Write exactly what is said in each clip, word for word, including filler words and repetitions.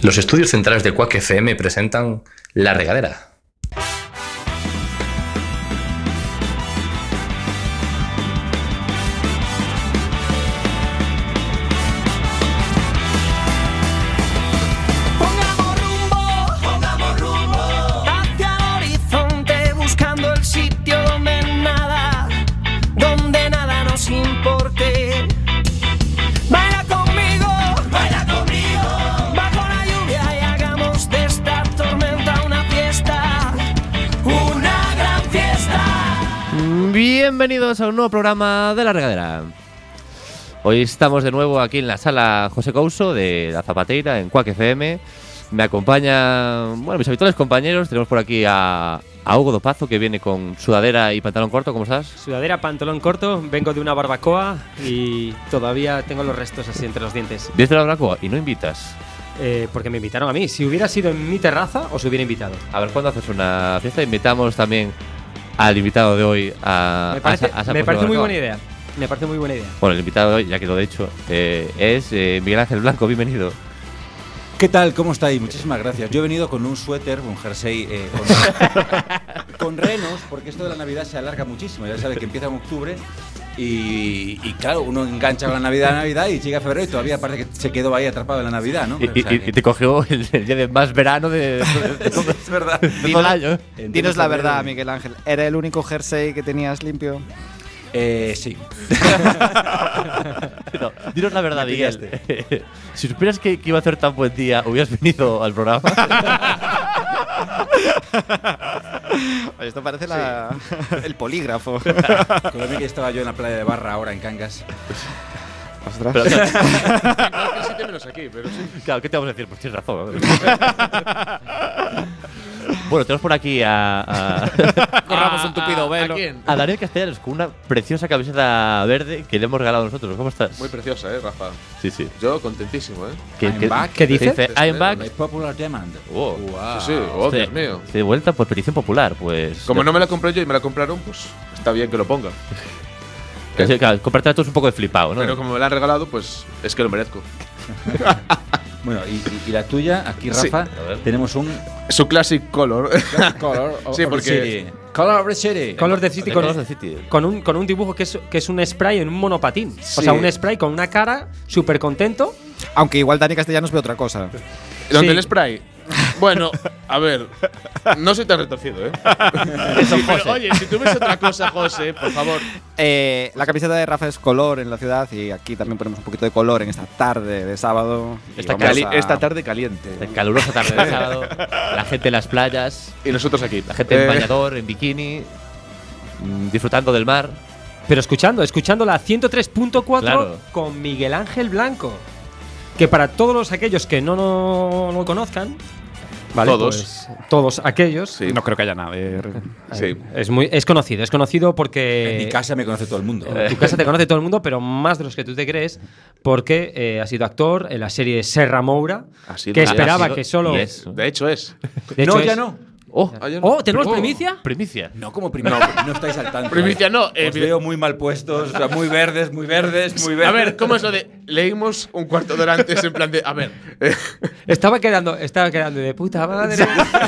Los estudios centrales de Quack F M presentan La Regadera. Bienvenidos a un nuevo programa de La Regadera. Hoy estamos de nuevo aquí en la sala José Couso de La Zapateira, en Quack F M. Me acompañan, bueno, mis habituales compañeros. Tenemos por aquí a, a Hugo Dopazo, que viene con sudadera y pantalón corto. ¿Cómo estás? Sudadera, pantalón corto, vengo de una barbacoa y todavía tengo los restos así entre los dientes. ¿Vienes de la barbacoa y no invitas? Eh, porque me invitaron a mí. Si hubiera sido en mi terraza, os hubiera invitado. A ver, ¿cuándo haces una fiesta? Invitamos también al invitado de hoy a... Me parece, a, a me parece muy buena idea. Me parece muy buena idea. Bueno, el invitado de hoy, ya que lo he dicho, eh, es eh, Miguel Ángel Blanco. Bienvenido. ¿Qué tal? ¿Cómo estáis? Muchísimas gracias. Yo he venido con un suéter, un jersey eh, con, con renos, porque esto de la Navidad se alarga muchísimo. Ya sabes que empieza en octubre y, y claro, uno engancha con la Navidad a Navidad y llega febrero y todavía parece que se quedó ahí atrapado en la Navidad, ¿no? Y, o sea, y, que... y te cogió el, el día de más verano de, de, de, de, es verdad. de todo el año. Dinos la verdad, Miguel Ángel. ¿Era el único jersey que tenías limpio? Eh, sí. No, dinos la verdad, Miguel. Si supieras que, que iba a hacer tan buen día, ¿hubieras venido al programa? Esto parece la, el polígrafo. Con que estaba yo en la playa de Barra ahora en Cangas. Ostras. Pero, claro, menos aquí, pero sí. Claro, ¿qué te vamos a decir? Pues tienes razón. Bueno, tenemos por aquí a… a Corramos un tupido velo. ¿A quién? A Daniel Castellanos con una preciosa camiseta verde que le hemos regalado nosotros. ¿Cómo estás? Muy preciosa, ¿eh, Rafa? Sí, sí. Yo contentísimo, ¿eh? ¿Qué, I'm qué, back. ¿Qué dice? dice? I'm back. My popular demand. Oh, Wow. Sí, sí. Oh, de, Dios mío. de vuelta por petición popular, pues… Como no me la compré yo y me la compraron, pues está bien que lo ponga. Claro, claro, comprarte tú es un poco de flipado, ¿no? Pero como me la han regalado, pues es que lo merezco. Bueno, y, y, y la tuya, aquí Sí. Rafa, tenemos un Su classic color. color Sí, of the porque- city. Color of the city. Color de City De con, Colors of the City. con, un, con un dibujo que es, que es un spray en un monopatín. Sí. O sea, un spray con una cara súper contento. Aunque igual Dani Castellanos ve otra cosa. ¿Dónde Sí. el spray? Bueno, a ver, no soy tan retorcido, ¿eh? Sí, pero, oye, si tú ves otra cosa, José, por favor. Eh, la camiseta de Rafa es color en la ciudad y aquí también ponemos un poquito de color en esta tarde de sábado. Y Esta vamos Cali- a- Esta tarde caliente. En calurosa tarde de sábado, la gente en las playas, Y nosotros aquí. la gente en Eh, bañador, en bikini, mm, disfrutando del mar. Pero escuchando, escuchando la ciento tres punto cuatro Claro. con Miguel Ángel Blanco. Que para todos los aquellos que no no, no lo conozcan, ¿vale? Todos. Pues, todos aquellos. Sí. No creo que haya nadie. Sí. Es, muy, es conocido, es conocido porque. En mi casa me conoce todo el mundo. En tu casa te conoce todo el mundo, pero más de los que tú te crees, porque eh, ha sido actor en la serie Serra Moura, Ha sido- que ha esperaba sido- que solo. y es- De hecho, es. De hecho, no, es- ya no. ¡Oh! Ah, ya no. Oh, ¿tenemos Oh. primicia? Primicia. No, como primicia. No, estáis al tanto. Primicia no, eh, Os veo muy mal puestos, o sea, muy verdes, muy verdes, muy verdes. A ver, ¿cómo es lo de leímos un cuarto de hora antes en plan de, a ver, eh, Estaba quedando, estaba quedando de puta madre.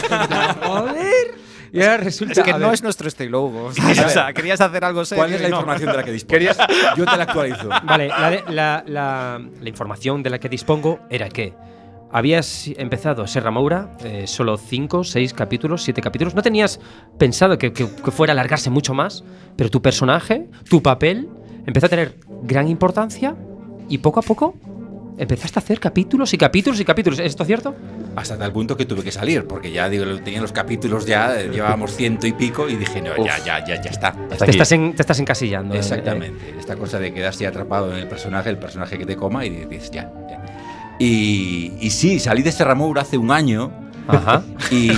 Joder. Y ahora resulta. Es que a no ver, es nuestro estilo, Hugo. O sea, querías hacer algo serio. ¿Cuál es la y no. información de la que dispones? Yo te la actualizo. Vale, la, de- la, la, la información de la que dispongo era que habías empezado Serra Moura, eh, solo cinco, seis capítulos, siete capítulos. No tenías pensado que, que- que fuera a alargarse mucho más, pero tu personaje, tu papel, empezó a tener gran importancia y poco a poco empezaste a hacer capítulos y capítulos y capítulos. ¿Es esto cierto? Hasta tal punto que tuve que salir, porque ya digo, tenía los capítulos ya, eh, llevábamos ciento y pico, y dije, no, ya, ya, ya, ya está. Hasta Te aquí. estás, en- te estás encasillando. eh, Exactamente. Esta cosa de quedarse atrapado en el personaje, el personaje que te coma, y dices, ya, ya. Y, y sí, salí de Serra Moura hace un año. eh. Ajá. Y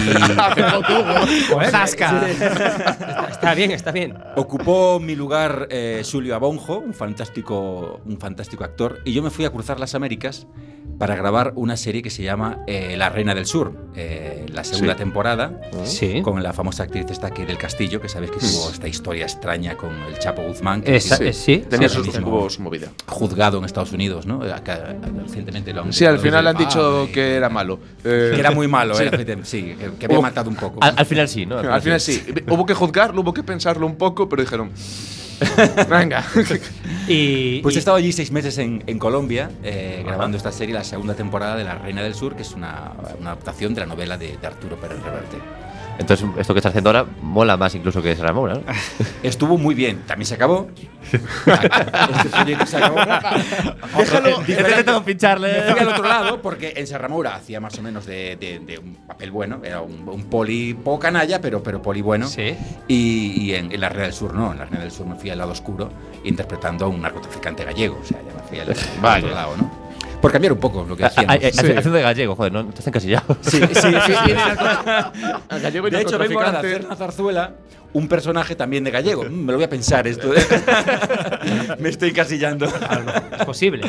Joder, Zasca. sí, está, está bien, está bien. ocupó mi lugar eh, Xulio Abonjo, un fantástico, un fantástico actor, y yo me fui a cruzar las Américas para grabar una serie que se llama eh, La Reina del Sur, eh, la segunda Sí. temporada, Sí. con la famosa actriz esta aquí del Castillo, que sabes que tuvo esta historia extraña con el Chapo Guzmán, que Esa- sí, eh, sí. Tenía sí, sus ahora mismo hubo su movida. juzgado en Estados Unidos, ¿no? Acá, recientemente lo han Sí, al juzgado final han desde- dicho ah, que era malo. Eh, que era muy malo, sí. era, sí, que, que había Oh. matado un poco. Al, al final sí, ¿no? Al final sí. Hubo que juzgarlo, hubo que pensarlo un poco, pero dijeron. Venga. Y, Pues y- he estado allí seis meses en, en Colombia eh, grabando esta serie, la segunda temporada de La Reina del Sur, que es una, una adaptación de la novela de, de Arturo Pérez Reverte. Entonces, esto que estás haciendo ahora mola más incluso que Serra Moura, ¿no? Estuvo muy bien, también se acabó. Este proyecto se acabó. Déjalo. He intentado pincharle. Me fui al otro lado porque en Serramoura hacía más o menos de, de- de un papel bueno, era un, un poli poco canalla, pero, pero poli bueno. Sí. Y, y en, en La Reina del Sur no, en La Reina del Sur me fui al lado oscuro interpretando a un narcotraficante gallego, o sea, ya me fui al, al Vaya. otro lado, ¿no? Por cambiar un poco lo que Ah, decíamos. ah, eh, Sí. Haciendo de gallego, joder, no, no estás encasillado. Sí, sí, sí, sí. Gallego y De hecho, vengo ahora de narcotraficante. hacer una zarzuela, un personaje también de gallego. Mm, me lo voy a pensar esto. ¿eh? Me estoy encasillando. Es posible.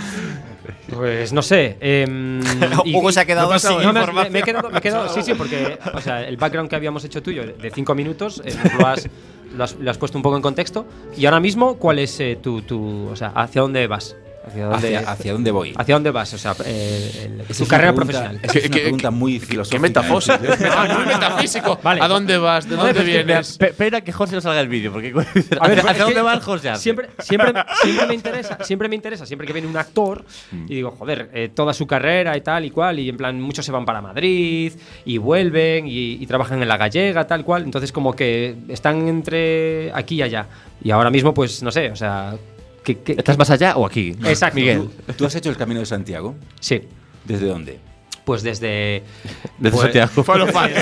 Pues no sé. em, y- Hugo se ha quedado me pasa- sin No, me, me- información. me he quedado, me he quedado- sí, sí, porque o sea, el background que habíamos hecho tuyo de cinco minutos eh, lo, has, lo, has, lo has puesto un poco en contexto. Y ahora mismo, ¿cuál es eh, tu, tu. O sea, ¿hacia dónde vas? ¿Hacia dónde, ¿Hacia, hacia dónde voy? ¿hacia dónde vas? O sea, eh, el- Esa tu es carrera una pregunta- profesional. esa es ¿Qué- una qué- pregunta muy Qué filosófica. metafosa. ¿eh? Muy metafísico. Vale. ¿A dónde vas? ¿De dónde vienes? Pe- Pena que José no salga el vídeo, porque A ver, ¿hacia es dónde que va el José? Siempre, siempre, siempre me interesa, siempre me interesa, siempre que viene un actor Mm. y digo, joder, eh, toda su carrera y tal y cual, y en plan, muchos se van para Madrid y vuelven y, y trabajan en la gallega, tal cual, entonces como que están entre aquí y allá. Y ahora mismo, pues, no sé, o sea, que, que- ¿Estás más allá o aquí? Exacto. Miguel. ¿Tú, tú has hecho el Camino de Santiago? sí, ¿Desde dónde? pues desde Desde Pues- Santiago. Fue lo fácil.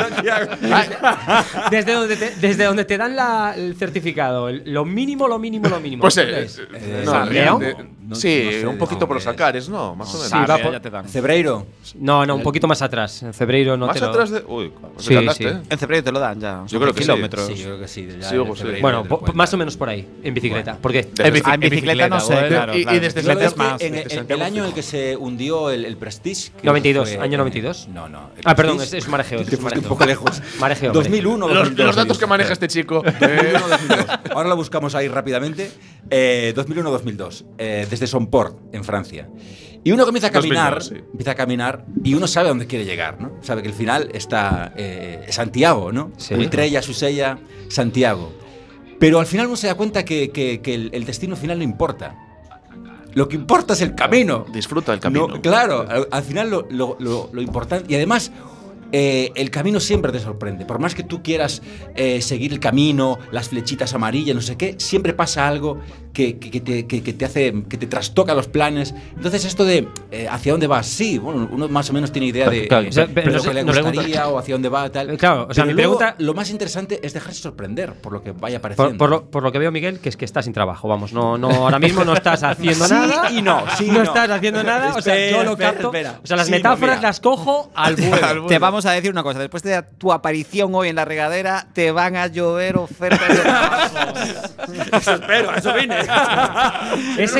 desde donde te, desde donde te dan la- el certificado, el- lo mínimo, lo mínimo, lo mínimo. Pues ¿Qué eh, es? Eh, no, San de- León. de- No- sí, no sé un de poquito por dónde los es. alcares, ¿no? Más o menos. Sí, va ya, por- ya te dan. ¿Cebreiro? No, no, un poquito más atrás. En febrero no Más te lo- atrás de. Uy, pues Sí, andaste, sí. ¿eh? En Cebrero te lo dan ya. Yo creo que sí. kilómetros. Sí, yo creo que sí. ya Sí, en Hugo, sí. Cebreiro Bueno, te po- lo cuentan. más o menos por ahí, en bicicleta. Porque De- Ah, en bicicleta no sé, bueno. claro. Y- y claro. desde Yo lo bicicleta es es más. que en, desde en Santiago el año en fue- el que se hundió el, el Prestige. creo que noventa y dos, fue año en- noventa y dos. No, no. el Ah, perdón, es, Prestige es marejeo. te Es fuiste un marejeo. poco lejos. Marejeo. dos mil uno, Los, dos mil dos, los datos que Luis. maneja este chico. dos mil eh, uno, dos mil dos. Ahora lo buscamos ahí rápidamente. Eh, dos mil uno dos mil dos, eh, desde Somport, en Francia. Y uno comienza a caminar, dos mil dos, sí. empieza a caminar y uno sabe a dónde quiere llegar, ¿no? Sabe que el final está eh, Santiago, ¿no? Sí. Ultrella, Susella, Santiago. Pero al final uno se da cuenta que, que- que el, el destino final no importa. Lo que importa es el camino. Disfruta del camino. No, claro, al, al final lo, lo- lo- lo importante. Y además, eh, el camino siempre te sorprende. Por más que tú quieras eh, seguir el camino, las flechitas amarillas, no sé qué, siempre pasa algo que, que- que te, que- que te hace, que te trastoca los planes. Entonces, esto de eh, hacia dónde vas, sí, bueno, uno más o menos tiene idea de, Claro, eh, o sea, de pero lo no que sé, le no le gustaría o hacia dónde va, tal. Eh, claro, o sea, Pero mi luego, pregunta- lo más interesante es dejarse sorprender por lo que vaya apareciendo. Por, por lo, por lo que veo, Miguel, que es que estás sin trabajo. Vamos, no, no, ahora mismo no estás haciendo Sí nada. y no, sí y no no. estás haciendo nada. O sea, Espera, yo lo espera, capto. espera. O sea, las Sí, no, metáforas mira. las cojo al vuelo. Te vamos a decir una cosa. Después de tu aparición hoy en la regadera, te van a llover ofertas de trabajo. Eso espero, a eso vine. Ese,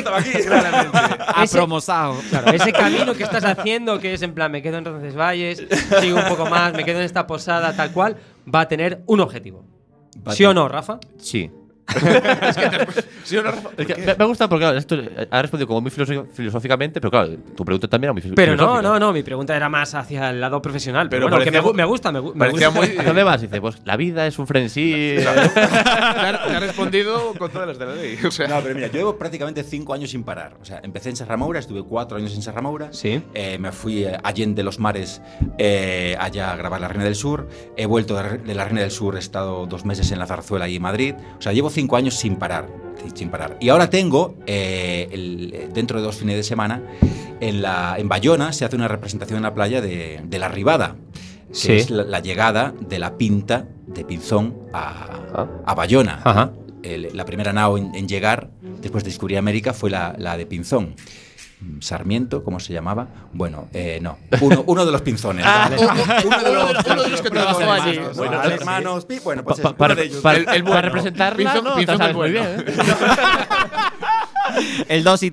A Ese- promosao. claro, ese camino que estás haciendo, que es en plan, me quedo en Roncesvalles, sigo un poco más, me quedo en esta posada, tal cual, va a tener un objetivo. ¿Sí o no, Rafa? Sí. ¿Sí o no, Rafa? Es que me, me gusta porque claro, esto eh, ha respondido como muy filoso- filosóficamente, pero claro, tu pregunta también era muy fil- Pero no, filosófica. no, no, mi pregunta era más hacia el lado profesional. Pero, Pero bueno, que me, parecía gu- me gusta, me, gu- me parecía gusta. muy- ¿A dónde vas? Dice, pues la vida es un frenesí. Te ha, te ha respondido con todas las de la ley. O sea, No, pero mira, yo llevo prácticamente cinco años sin parar. O sea, empecé en Serramoura, estuve cuatro años en Serramoura. Sí. Eh, me fui a Allende los Mares eh, allá a grabar La Reina del Sur. He vuelto de de La Reina del Sur, he estado dos meses en La Zarzuela y en Madrid. O sea, llevo cinco años sin parar. sí, Sin parar. Y ahora tengo, eh, el- dentro de dos fines de semana, en, la, en Bayona se hace una representación en la playa de, de La Ribada. Que Sí. es la, la llegada de la Pinta de Pinzón a, Ah. a Bayona. Ajá. El- la primera nao en, en llegar, después de descubrir América, fue la, la de Pinzón. Mm, Sarmiento, ¿cómo se llamaba? Bueno, eh, no. Uno, uno de los pinzones. ¿vale? uno, de los, uno de los que trabajó allí. Bueno, Bueno, hermanos, pi- bueno, pues Pa- eso, para, uno de ellos. para- El- el para bueno. representarla, Pinzón- ¿no? Pinzón Te sabes el muy bueno. bien, ¿eh? El dos y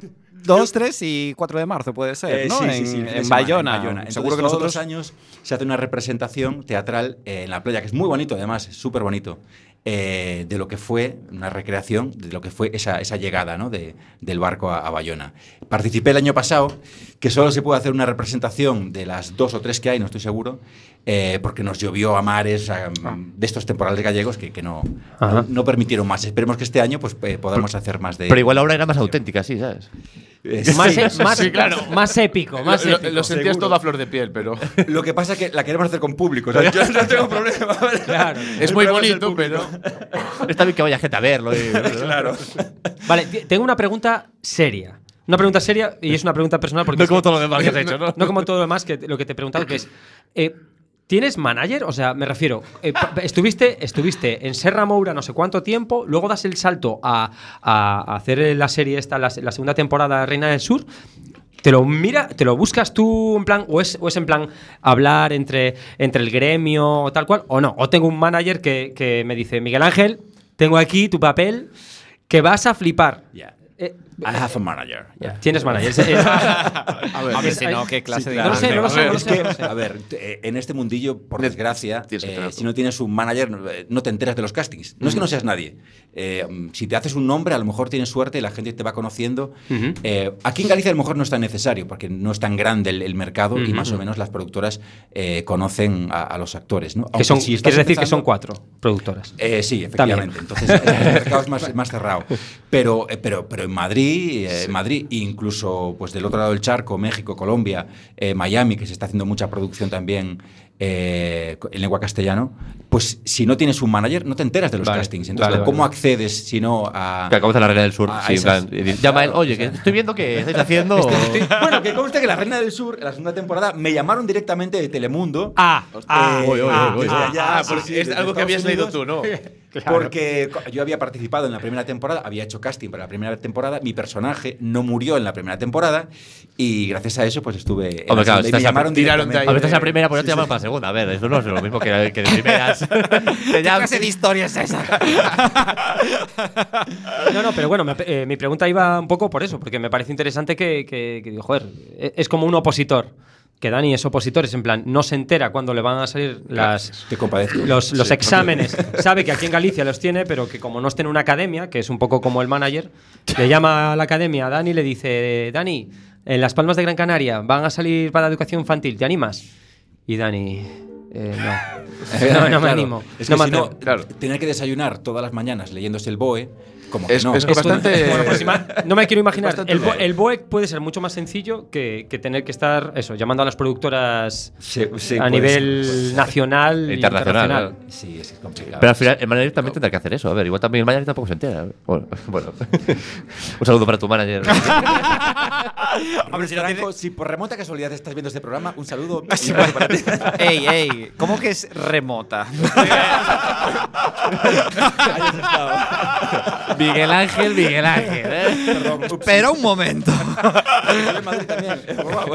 dos, tres y cuatro de marzo puede ser, Eh, ¿no? sí, en, sí, sí, fin de en semana, Bayona. en Bayona. Entonces, Seguro que todos nosotros. los años se hace una representación teatral eh, en la playa, que es muy bonito, además, es súper bonito, eh, de lo que fue una recreación, de lo que fue esa, esa llegada, ¿no? de, del barco a, a Bayona. Participé el año pasado, que solo se puede hacer una representación de las dos o tres que hay, no estoy seguro, eh, porque nos llovió a mares, a, de estos temporales gallegos que, que no, no, no permitieron más. Esperemos que este año pues, eh, podamos hacer más de. Pero igual ahora era más auténtica, sí, ¿sabes? Eh, Más, sí, e- más, sí, claro. más épico, más Lo, épico. lo sentías seguro. todo a flor de piel, pero. Lo que pasa es que la queremos hacer con público. O sea, yo no tengo problema. Claro. Es El muy problema el bonito, público. pero. Está bien que vaya gente a verlo. Y, Claro. Vale, t- tengo una pregunta seria. Una pregunta seria y es una pregunta personal porque No es como que- todo lo demás que has hecho, ¿no? No como todo lo demás que lo que te he preguntado, que es eh, ¿tienes manager? O sea, me refiero, eh, pa- estuviste, estuviste en Serra Moura no sé cuánto tiempo, luego das el salto a, a hacer la serie esta, la, la segunda temporada de Reina del Sur. ¿Te lo mira, te lo buscas tú en plan, o es, o es en plan hablar entre, entre el gremio o tal cual, o no? O tengo un manager que, que me dice, Miguel Ángel, tengo aquí tu papel que vas a flipar. Yeah. Eh, I have a manager. Yeah. Tienes manager. Eh, A ver. A ver, Es- si no, ¿qué clase Sí, de claro. No lo sé, no lo sé, A ver, no lo es sé, que, no lo sé. a ver, te- en este mundillo, por Ne- desgracia, tienes que eh, tenerlo. si no tienes un manager, no, eh, no te enteras de los castings. No es que no seas nadie. Eh, mm, si te haces un nombre, a lo mejor tienes suerte y la gente te va conociendo. Ujú. Eh, aquí en Galicia a lo mejor no es tan necesario, porque no es tan grande el, el mercado y Ujú. más o menos las productoras eh, conocen a, a los actores. ¿no? Que Aunque son, si estás quieres decir que son empezando- cuatro productoras. Eh, sí, efectivamente. Entonces, el mercado es más, más cerrado. Pero, eh, pero, pero en Madrid, eh, en Madrid, incluso pues del otro lado del charco, México, Colombia, eh, Miami, que se está haciendo mucha producción también eh, en lengua castellano, pues si no tienes un manager, no te enteras de los Vale, castings. Entonces, vale, ¿cómo vale. accedes si no a. Que acabas en la Reina del Sur. Ah, sí, en esas- plan, y dice, llama a él, claro, oye, o que sea. estoy viendo que estáis haciendo. Bueno, que conste que la Reina del Sur, en la segunda temporada, me llamaron directamente de Telemundo. Ah, ah, Eh, Uy, uy, ah, uy, uy. desde ah, allá, Ah, sí, porque sí, es desde algo que Estados habías leído Unidos. tú, ¿no? claro. Porque co- yo había participado en la primera temporada, había hecho casting para la primera temporada, mi personaje no murió en la primera temporada y gracias a eso pues estuve en Hombre, la claro, segunda y estás me a- llamaron tiraron de ahí. A veces directamente. la primera, pues no Sí, te llaman sí. para la segunda. A ver, eso no es lo mismo que, que de primeras. Te ¿Qué llaman- clase de historia es esa? No, no, pero bueno, me- eh, mi pregunta iba un poco por eso, porque me parece interesante que, que, que digo, joder, e- es como un opositor. Que Dani es opositor, es en plan, no se entera cuando le van a salir las, Te compadezco. los, los Sí. exámenes. Sabe que aquí en Galicia los tiene, pero que como no esté en una academia, que es un poco como el manager, le llama a la academia a Dani y le dice, Dani, en Las Palmas de Gran Canaria van a salir para educación infantil, ¿te animas? Y Dani, eh, no. No, no me Claro. animo. Es No que me si no, atrevo. Claro. tener que desayunar todas las mañanas leyéndose el B O E, como que Es- no. es Esto- bastante- bueno, pues ima- no me quiero imaginar. bastante El, bo- duro. el B O E puede ser mucho más sencillo que, que tener que estar eso, llamando a las productoras Sí, sí, a puede nivel ser, puede ser. nacional e Internacional, internacional. Sí, es complicado. Pero al final, el manager también tendrá que hacer eso. A ver, igual también el manager tampoco se entera. Bueno, bueno. Un saludo para tu manager. Hombre, si, Franco, si por remota casualidad estás viendo este programa, un saludo. Ey, ey, ¿cómo que es remota? Miguel Ángel, Miguel Ángel. ¿eh? Perdón, ups. Pero un momento. Estoy en Madrid también. eh, guau.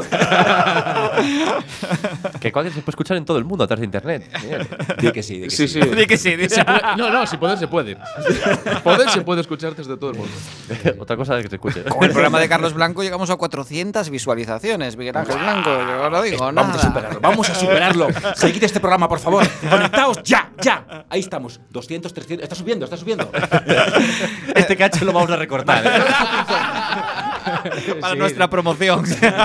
Que cualquier se puede escuchar en todo el mundo a través de internet. Miguel. Di que sí, di que Sí, sí. sí. Di que sí, di- Se puede- no, no, si poder, se puede. Poder se puede escuchar desde todo el mundo. Otra cosa es que se escuche. Con el programa de Carlos Blanco llegamos a cuatrocientas visualizaciones. Miguel Ángel Blanco, yo os lo digo, Vamos a nada. superarlo, vamos a superarlo. Seguid este programa, por favor. Conectaos ya, ya. Ahí estamos. doscientos, trescientos. Está subiendo, está subiendo. Este cacho lo vamos a recortar. ¿eh? Para nuestra promoción.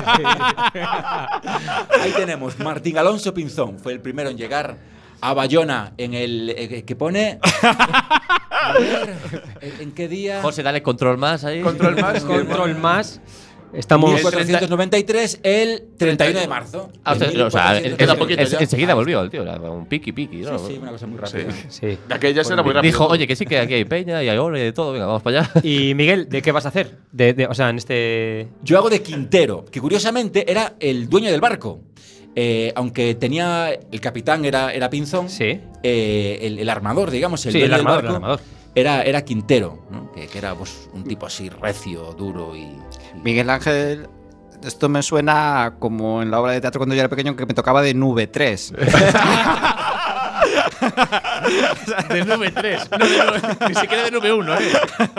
Ahí tenemos. Martín Alonso Pinzón fue el primero en llegar a Bayona en el eh, que pone. A ver, ¿en, en qué día? José, dale control más ahí. Control más. Control más. Estamos. mil cuatrocientos noventa y tres, el treinta y uno de marzo. Ah, o sea, o sea, en- Queda en- poquito en- ya. enseguida volvió el tío. Era un piqui piqui. ¿no? Sí, sí, una cosa muy rápida. Sí. De aquellas era muy rápido. Dijo, oye, que sí, que aquí hay peña y hay oro y de todo. Venga, vamos para allá. Y Miguel, ¿de qué vas a hacer? De, de- o sea, en este. Yo hago de Quintero, que curiosamente era el dueño del barco. Eh, aunque tenía. El capitán era, era Pinzón. Sí. eh, el, el armador, digamos, el Sí, el dueño del armador, el barco, armador. Era, era Quintero, ¿no? que, que era pues, un tipo así recio, duro y. y- Miguel Ángel, esto me suena como en la obra de teatro cuando yo era pequeño que me tocaba de nube tres. De nube tres. No, de nube, ni siquiera de nube uno, ¿eh?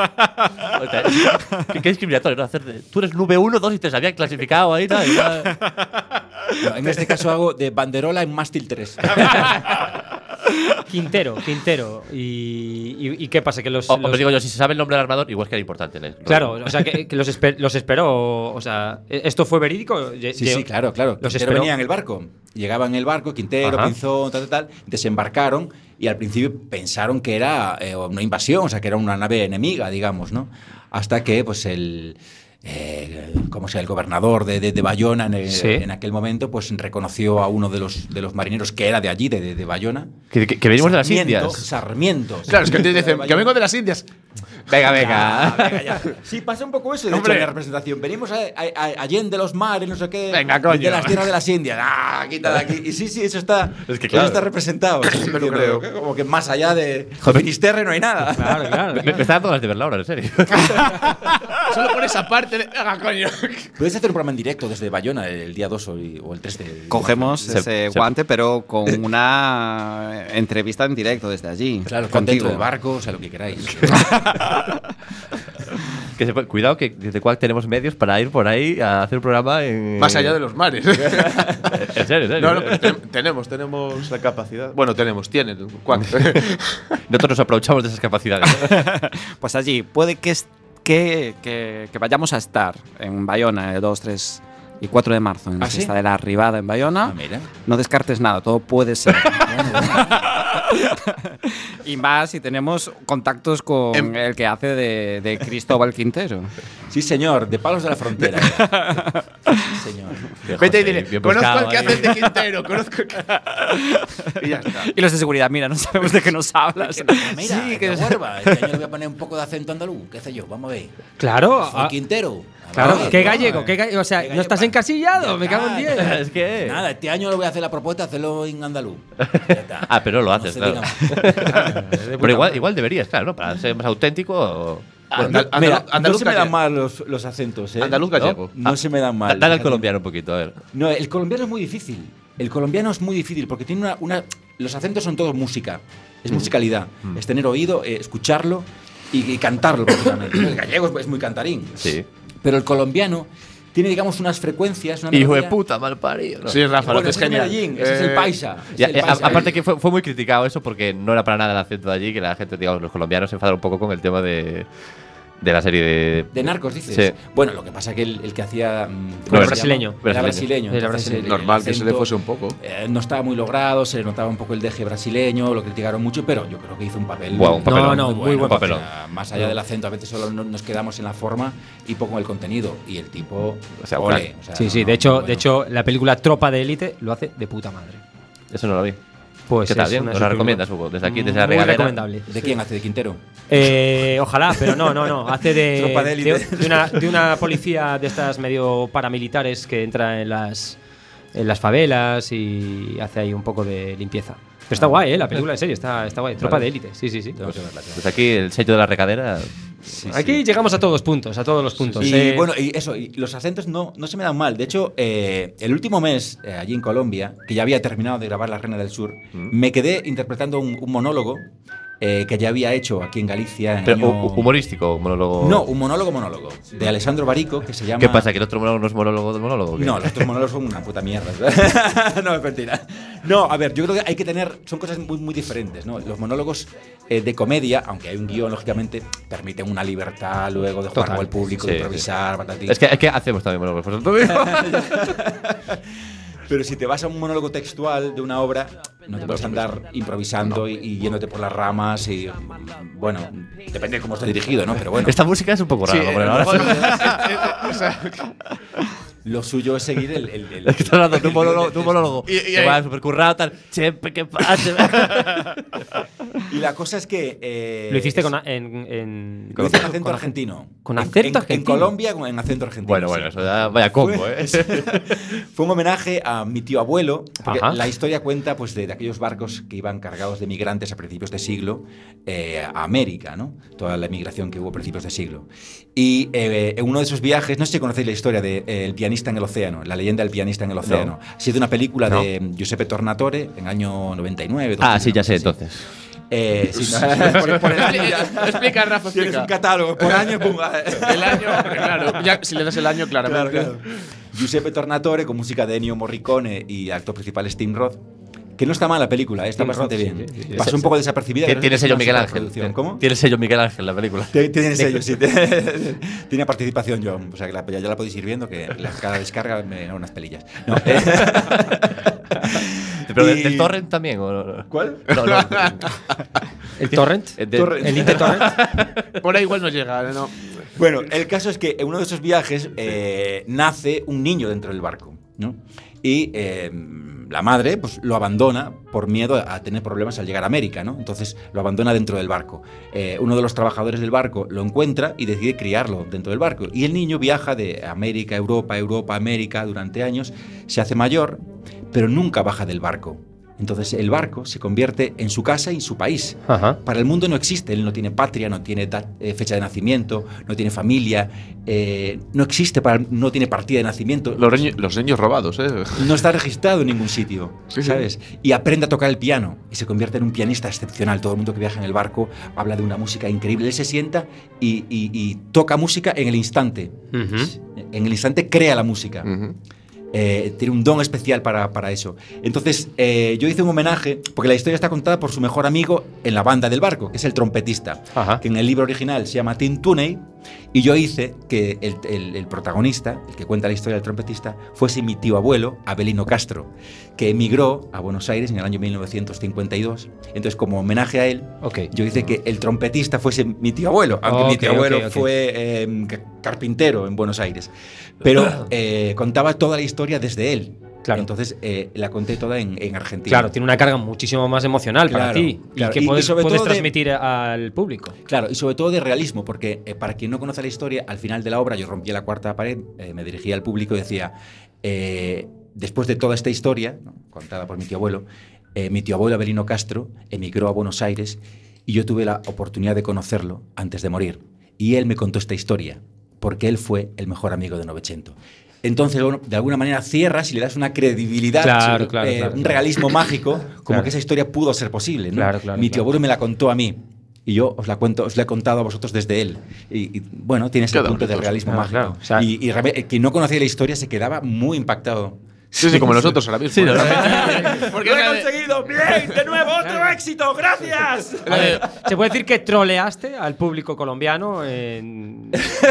Qué, qué discriminatorio, ¿no? Hacer de, tú eres nube uno, dos y tres. Habían clasificado ahí, ¿no? Y ya- No, en este caso hago de banderola en mástil tres. Quintero, Quintero. Y, y, y qué pasa? Que los. O, los- os digo yo, si se sabe el nombre del armador, igual que era importante. ¿no? Claro, o sea, que, que los, esper- los esperó. O sea, ¿esto fue verídico? Lle- Sí, lle- sí, claro, claro. Los Quintero esperó. venía en el barco. Llegaba en el barco, Quintero, Ajá. Pinzón, tal, tal, tal. Desembarcaron y al principio pensaron que era eh, una invasión, o sea, que era una nave enemiga, digamos, ¿no? Hasta que, pues, el. Eh, como sea, el gobernador de, de, de Bayona en, el- Sí. en aquel momento, pues reconoció a uno de los, de los marineros que era de allí, de, de, de Bayona. Que, que- que venimos de las Sarmiento, Indias. Sarmiento. Claro, es que te dicen que Bayona. vengo de las Indias. Venga, venga. Ah, venga, ya. Sí, pasa un poco eso, de hecho, Hombre. en la representación. Venimos a, a, a Allende los mares, no sé qué. Venga, coño. De las tierras de las Indias. Ah, quita de aquí. Y sí, sí, eso está, Es que claro. eso está representado. Sí, sí, Me lo entiendo. creo. Como que más allá de Joder. Finisterre no hay nada. Claro, claro. Me, me está dando ganas de verla ahora, en serio. Solo por esa parte. De, venga, coño. Puedes hacer un programa en directo desde Bayona el día dos o el, o el tres de. Cogemos Se- ese se- guante, pero con una entrevista en directo desde allí. Claro, con dentro contigo. del barco, o sea, lo que queráis. Que se puede- cuidado, que desde Quack tenemos medios para ir por ahí a hacer un programa en. Más allá de los mares. En serio, en serio. No, no, pero te- tenemos, tenemos la capacidad. Bueno, tenemos, tienen. Cuac. Nosotros nos aprovechamos de esas capacidades. Pues allí, puede que, es- que, que, que vayamos a estar en Bayona el dos, tres y cuatro de marzo, en la ¿Ah, sí? fiesta de la Arribada en Bayona. Ah, mira. No descartes nada, todo puede ser. Y más si tenemos contactos con Em- el que hace de, de Cristóbal Quintero. Sí, señor, de Palos de la Frontera. Sí, señor. Vete y José, dile, bien conozco buscado al que ahí. hace el de Quintero, conozco el que... Y ya está. Y los de seguridad, mira, no sabemos de qué nos hablas. Mira, sí, que que de Huerva. Este año le voy a poner un poco de acento andaluz, qué sé yo, vamos a ver. Claro. Fue ah, Quintero. claro, Vamos a qué ver, gallego, vamos a qué ver. gallego. O sea, Qué no estás gallego. encasillado, Ya me cago en está, diez. Es que. Nada, este año le voy a hacer la propuesta de hacerlo en andaluz. Ya está. Ah, pero lo No haces, se claro. diga más. Pero igual, igual deberías, claro, ¿no? Para ser más auténtico. o- Andal- No, mira, andaluz- andaluz no se me dan gallego. mal los, los acentos, ¿eh? Andaluz gallego. No, No se me dan Da- mal. Dale al fíjate. colombiano un poquito, a ver. No, el colombiano es muy difícil. El colombiano es muy difícil porque tiene una. una los acentos son todos música. Es musicalidad. Es tener oído, eh, escucharlo y, y cantarlo, prácticamente. El gallego es, es muy cantarín. Sí. Pero el colombiano tiene, digamos, unas frecuencias. Una Hijo de melodía. puta, mal parido. ¿no? Sí, Rafa, lo Bueno, que es ese es genial. Medellín, ese es el Eh, paisa. ese Ya, es el eh, a- paisa. aparte que fue, fue muy criticado eso porque no era para nada el acento de allí, que la gente, digamos, los colombianos se enfadaron un poco con el tema de, de la serie de. De narcos, dices. Sí. Bueno, lo que pasa es que el, el que hacía. mm, No, ¿cómo era se brasileño. llama? Era Brasileño. brasileño. Era entonces brasileño. el- el Normal, que se le acento, fuese un poco. eh, no estaba muy logrado, se le notaba un poco el deje brasileño, lo criticaron mucho, pero yo creo que hizo un papel. Guau, un papelón. No, no, muy buen papelón. O sea, más allá del acento, a veces solo no- nos quedamos en la forma y poco en el contenido. Y el tipo. O sea, ole, crack. o sea, Sí, sí, no, de hecho, muy bueno. de hecho, la película Tropa de Élite lo hace de puta madre. Eso no lo vi. Pues ¿Qué tal? es ¿Bien? una ¿Nos la super- recomiendas, Hugo? Desde aquí, desde la Muy regadera. recomendable. ¿De quién hace? ¿De Quintero? Eh, ojalá, pero no, no, no. Hace de, Tropa de élite. de, de una, de una policía de estas medio paramilitares que entra en las, en las favelas y hace ahí un poco de limpieza. Pero está guay, ¿eh? La película, en serio, está, está guay. Tropa Vale. de élite, sí, sí, sí. Pues aquí el sello de la regadera. Aquí llegamos a todos los puntos, a todos los puntos. Y Eh, bueno, y eso, y los acentos no, no se me dan mal. De hecho, eh, el último mes, eh, allí en Colombia, que ya había terminado de grabar La Reina del Sur, me quedé interpretando un, un monólogo eh, que ya había hecho aquí en Galicia. En Pero, año- hu- humorístico, monólogo. No, un monólogo monólogo, de Alessandro Barico, que se llama... ¿Qué pasa? ¿Que el otro monólogo no es monólogo del monólogo? o qué? No, los otros monólogos son una puta mierda. ¿verdad? No, es mentira. No, a ver, yo creo que hay que tener. Son cosas muy, muy diferentes, ¿no? Los monólogos eh, de comedia, aunque hay un guión, lógicamente, permiten una libertad luego de jugar Total. con el público, de Sí, improvisar, patatín. Es que, es que hacemos también monólogos. Por eso- Pero si te vas a un monólogo textual de una obra, no te puedes andar improvisando y, y yéndote por las ramas y. mm, Bueno, depende de cómo esté dirigido, ¿no? Pero bueno. Esta música es un poco rara. Sí, ¿no? Pero eh, ahora- bueno, o sea, Lo suyo es seguir el. el, el- Es que estás hablando de un monólogo, de un monólogo Y- y que ahí- va súper currado, tal. Chepe, ¿qué pasa? Y la cosa es que. eh, lo hiciste es- con, a- en, en, Lo hice en acento con- argentino. con En- acento en, argentino. En Colombia con- en acento argentino. Bueno, sí. bueno, eso ya vaya combo, ¿eh? Fue un homenaje a mi tío abuelo, porque Ajá. la historia cuenta pues, de, de aquellos barcos que iban cargados de migrantes a principios de siglo eh, a América, ¿no? Toda la emigración que hubo a principios de siglo. Y eh, en uno de esos viajes, no sé si conocéis la historia del de, eh, el pianista pianista en el océano, La leyenda del pianista en el océano. No. Ha sido una película no. de Giuseppe Tornatore en el año noventa y nueve. Ah, sí, ya sé, entonces. Eh, sí, no, por, por el año ya. Explica, Rafa, explica. Tienes un catálogo por año, pum. El año, claro, ya, si le das el año, claramente. Claro, claro. Giuseppe Tornatore, con música de Ennio Morricone y actor principal es Tim Roth. Que no está mal la película, está Tim bastante Roth, bien. Sí, sí, sí. Pasó un poco desapercibida. Tiene, tiene sello Miguel Ángel. ¿Cómo? Tiene sello Miguel Ángel la película. Tiene, tiene sello, sí. Tiene participación yo. O sea, que la, ya, ya la podéis ir viendo, que la, cada descarga me da unas pelillas. No, eh. ¿Pero y... del torrent también? ¿O? ¿Cuál? No, no. ¿El torrent? El, de, torrent. ¿El Intertorrent? Por ahí igual no llega, ¿no? Bueno, el caso es que en uno de esos viajes eh, nace un niño dentro del barco, ¿no? Y eh, la madre pues, lo abandona por miedo a tener problemas al llegar a América, ¿no? Entonces lo abandona dentro del barco. Eh, uno de los trabajadores del barco lo encuentra y decide criarlo dentro del barco. Y el niño viaja de América a Europa, Europa a América durante años, se hace mayor, pero nunca baja del barco. Entonces el barco se convierte en su casa y su país. Ajá. Para el mundo no existe, él no tiene patria, no tiene eh, fecha de nacimiento, no tiene familia, eh, no existe, para, no tiene partida de nacimiento. Los, reño, los niños robados, ¿eh? No está registrado en ningún sitio, sí, ¿sabes? Sí. Y aprende a tocar el piano y se convierte en un pianista excepcional. Todo el mundo que viaja en el barco habla de una música increíble. Él se sienta y, y, y toca música en el instante. Uh-huh. En el instante crea la música. Uh-huh. Eh, tiene un don especial para, para eso. Entonces, eh, yo hice un homenaje, porque la historia está contada por su mejor amigo en la banda del barco, que es el trompetista, Ajá. que en el libro original se llama Tim Tooney, y yo hice que el, el, el protagonista, el que cuenta la historia del trompetista, fuese mi tío abuelo, Avelino Castro, que emigró a Buenos Aires en el año mil novecientos cincuenta y dos. Entonces, como homenaje a él, okay. yo hice que el trompetista fuese mi tío abuelo, aunque okay, mi tío abuelo okay, okay. fue eh, carpintero en Buenos Aires. Pero eh, contaba toda la historia desde él. Claro. Entonces eh, la conté toda en, en Argentina. Claro, tiene una carga muchísimo más emocional claro, para ti claro. y que y, puedes, y puedes transmitir de, al público. Claro, y sobre todo de realismo, porque eh, para quien no conoce la historia, al final de la obra yo rompía la cuarta pared, eh, me dirigía al público y decía, eh, después de toda esta historia, ¿no? contada por mi tío abuelo, eh, mi tío abuelo Avelino Castro emigró a Buenos Aires y yo tuve la oportunidad de conocerlo antes de morir. Y él me contó esta historia, porque él fue el mejor amigo de Novecento. Entonces, de alguna manera cierras y le das una credibilidad, claro, claro, eh, claro, un realismo claro. mágico, como claro. que esa historia pudo ser posible, ¿no? Claro, claro, Mi tío claro. abuelo me la contó a mí y yo os la cuento, os la he contado a vosotros desde él. Y, y bueno, tiene ese punto de realismo claro, mágico. Claro. O sea, y, y quien no conocía la historia se quedaba muy impactado. Sí, sí, como nosotros ahora mismo. Sí, ¿no? Porque lo he conseguido. Bien, de nuevo, otro éxito. Gracias. A ver, se puede decir que troleaste al público colombiano en,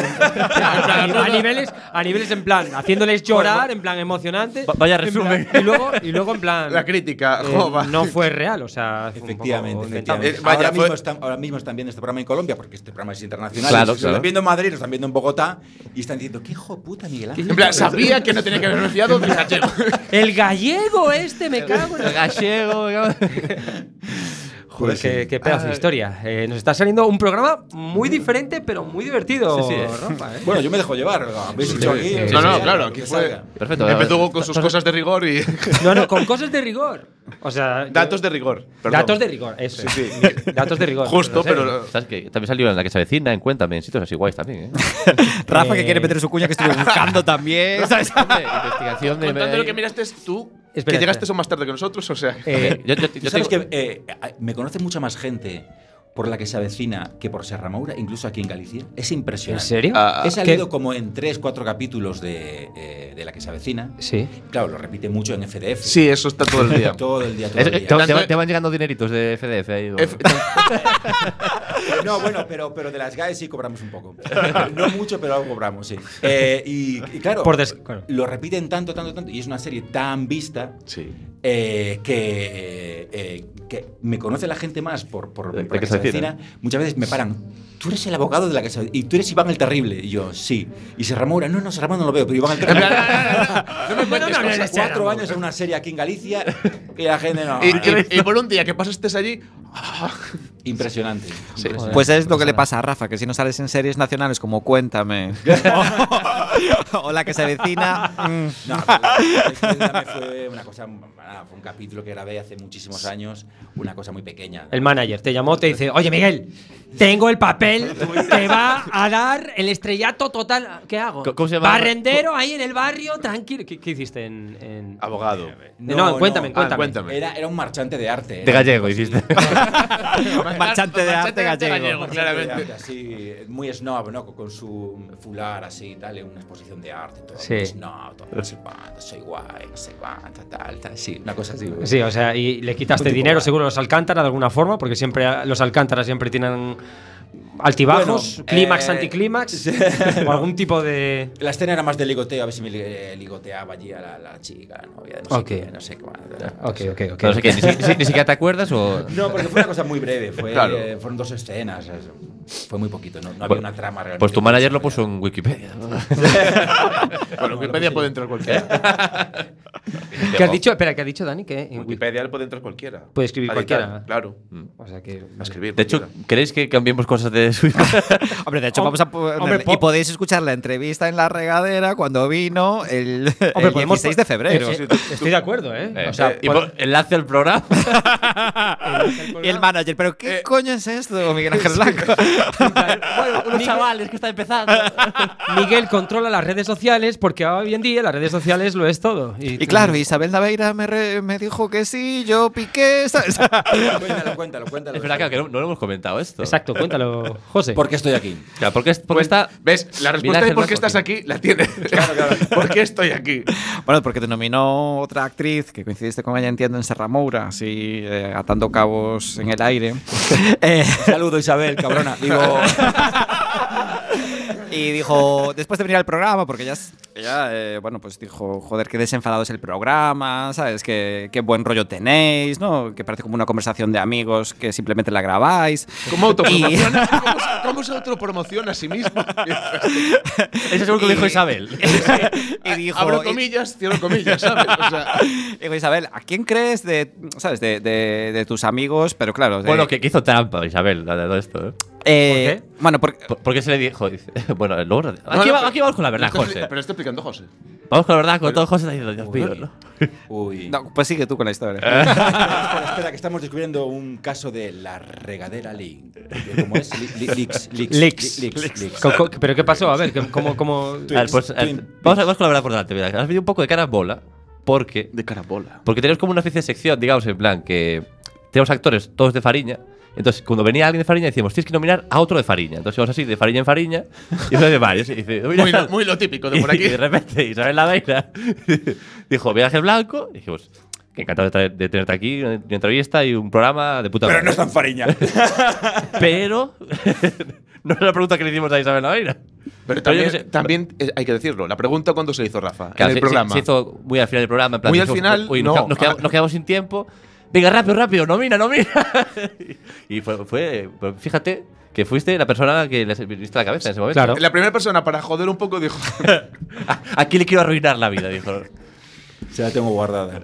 a, a niveles, a niveles en plan haciéndoles llorar, en plan emocionante. Vaya resumen. Plan, y luego, y luego en plan. La crítica. Eh, no fue real, o sea. Efectivamente, efectivamente. Eh, vaya, ahora, fue... mismo están, ahora mismo están viendo este programa en Colombia porque este programa es internacional. Claro, se claro. están viendo en Madrid, lo están viendo en Bogotá y están diciendo qué hijo de puta Miguel Ángel. En plan, sabía que no tenía que haber renunciado del gallego. El gallego este, me cago en el gallego. Joder, qué, qué pedazo de historia. Eh, nos está saliendo un programa muy diferente, pero muy divertido, sí, sí, eh. Rafa, ¿eh? Bueno, yo me dejo llevar. ¿Habéis dicho aquí? No, no, claro, aquí fue. Perfecto. Empezó con sus cosas de rigor y. No, no, con cosas de rigor. O sea. Datos de rigor. Perdón. Datos de rigor, eso. Sí, sí. Datos de rigor. Justo, pero. pero ¿sabes qué? También salió en La que se avecina, en Cuéntame, en sitios así guays también, ¿eh? Rafa, que quiere meter su cuña, que estuve buscando también. ¿Sabes? Investigación de. Contando lo que miraste tú. Espera, que llegaste espera. eso más tarde que nosotros, o sea. Eh, yo, yo, yo, yo ¿Sabes tengo... que eh, me conoce mucha más gente por La que se avecina que por Serra Moura, incluso aquí en Galicia? Es impresionante. ¿En serio? Uh, He salido ¿qué? como en tres, cuatro capítulos de, eh, de La que se avecina. Sí. Claro, lo repite mucho en F D F. Sí, eso está todo el día. todo el día, todo es, el día. Te, te, te van llegando dineritos de F D F ahí. F no, bueno, pero, pero de las G A E sí cobramos un poco. No mucho, pero algo cobramos, sí. Eh, y, y claro, por des claro, lo repiten tanto, tanto, tanto. Y es una serie tan vista sí. eh, que, eh, que me conoce la gente más por, por, por La que se avecina. Muchas veces me paran. Tú eres el abogado de La que se avecina. Y tú eres Iván el Terrible. Y yo, sí. Y Serra Moura, no, no, Serra Moura no lo veo, pero Iván el Terrible. No me cuentes no, no, cosas. Cuatro años en una serie aquí en Galicia y la gente no. Y, y, y por un día que pasaste allí. Impresionante. Sí. Impresionante. Pues es lo que le pasa a Rafa, que si no sales en series nacionales como Cuéntame o, o La que se avecina. No, Cuéntame fue una cosa, fue un capítulo que grabé hace muchísimos años, una cosa muy pequeña. El manager te llamó, te dice, oye Miguel, tengo el papel Isabel te va a dar el estrellato total. ¿Qué hago? ¿Cómo se llama? Barrendero ahí en el barrio, tranquilo. ¿Qué, qué hiciste en, en- Abogado. No, No, cuéntame, no. cuéntame. Ah, cuéntame. Era, era un marchante de arte. De era gallego un- hiciste. Marchante de arte gallego. Marchante claramente. de arte, así, muy snob, ¿no? Con su fular así y tal, en una exposición de arte. Todo Sí. muy snob, todo no sé cuánto, soy guay, no sé cuánto, tal, tal. Sí, una cosa así. Sí, o sea, y le quitaste Un tipo dinero guay. seguro a los Alcántara de alguna forma, porque siempre los Alcántara siempre tienen altibajos, Bueno, clímax, eh, anticlímax, o algún tipo de. La escena era más de ligoteo, a ver si me li- eh, ligoteaba allí a la, la chica, la novia, no sé Ok. qué, no sé qué. Ok, ok, ok. No sé qué, ni, si- ni- ni siquiera te acuerdas o. No, porque fue una cosa muy breve, fue, Claro. eh, fueron dos escenas, es- fue muy poquito, no, no había Pues- una trama realmente. Pues tu manager lo puso desarrollada. en Wikipedia. ¿no? Bueno, Wikipedia puede entrar cualquiera. ¿Qué has dicho? Espera, ¿qué ha dicho Dani? Que en Wiki- Wikipedia le puede entrar cualquiera. Puede escribir A editar, cualquiera. Claro. O sea que. A escribir. De hecho, cualquiera. ¿queréis que cambiemos cosas de su Hombre, de hecho, Hom- vamos a poner. hombre, y po- podéis escuchar la entrevista en la regadera cuando vino el, Hombre, el podemos- dieciséis de febrero. Eh, eh, estoy de acuerdo, ¿eh? Eh, o sea, eh, y pod- por- enlace al programa. Y el manager, ¿pero qué coño es esto, Miguel Ángel Blanco? bueno, unos chavales que está empezando. Miguel controla las redes sociales porque hoy en día las redes sociales lo es todo. Y claro, Isabel Naveira me, re- me dijo que sí, yo piqué. ¿sabes? Cuéntalo, cuéntalo, cuéntalo. Es verdad claro, que no, no lo hemos comentado esto. Exacto, cuéntalo, José. ¿Por qué estoy aquí? Claro, porque, porque está. ¿Ves? La Miguel respuesta de Ángel por qué Blanco estás aquí la tienes. Claro, claro. ¿Por qué estoy aquí? Bueno, porque te nominó otra actriz que coincidiste con ella, entiendo, en Serra Moura, así eh, atando cabos en el aire. Eh, Saludo, Isabel, cabrona. Digo, y dijo, después de venir al programa, porque ella, es- ella eh, bueno, pues dijo, joder, qué desenfadado es el programa, ¿sabes? Qué, qué buen rollo tenéis, ¿no? Que parece como una conversación de amigos que simplemente la grabáis. ¿Cómo autopromociona? ¿Cómo, se- ¿Cómo se autopromociona a sí mismo? Eso seguro que lo dijo Isabel. Y dijo, Abro y- comillas, cierro comillas, ¿sabes? O sea, dijo Isabel, ¿a quién crees de, ¿sabes? De, de- de tus amigos? Pero claro, de- Bueno, que, que hizo trampa, Isabel, la de todo esto. ¿eh? eh, ¿Por Bueno, porque ¿Por, por qué se le dijo? Dice, bueno, luego. Aquí, no, va- pero- aquí vamos con la verdad, pero está José. expli- Pero está explicando José. Vamos con la verdad, con todo José está diciendo, Dios mío, ¿no? uy. no, pues sigue tú con la historia. Espera, espera, que estamos descubriendo un caso de la regadera League. ¿Cómo es? Li- li- Leaks. Leaks. Leaks. Li- Leaks. Leaks. Co- co- ¿Pero qué pasó? A ver, que- ¿cómo, cómo... A ver, pues, Twin eh, vamos, a, vamos con la verdad por delante. Mira, has venido un poco de cara a bola porque, De carabola. porque tenemos como una especie de sección, digamos, en plan que tenemos actores todos de Fariña. Entonces, cuando venía alguien de Fariña, decíamos, tienes que nominar a otro de Fariña. Entonces íbamos así, de Fariña en Fariña, y eso de varios. Y dice, "Mira, Muy, tal". lo- muy lo típico de por Y aquí. de repente, Isabel Naveira dijo, Miguel Ángel Blanco. Y dijimos, que encantado de, traer- de tenerte aquí, una entrevista y un programa de puta Pero madre. no es tan fariña. Pero no es la pregunta que le hicimos a Isabel Naveira. Pero yo también, qué sé. también eh, hay que decirlo. La pregunta cuando se hizo Rafa Claro, en el se- programa. Se, se hizo muy al final del programa. En plan, Muy al dijimos, final, uy, nos, no. queda- nos quedamos, nos quedamos sin tiempo. Venga, rápido, rápido, nomina, nomina. Y fue, fue, pues fíjate que fuiste la persona que le viste la cabeza en ese momento. Claro. La primera persona para joder un poco dijo. Aquí le quiero arruinar la vida, dijo. Se la tengo guardada.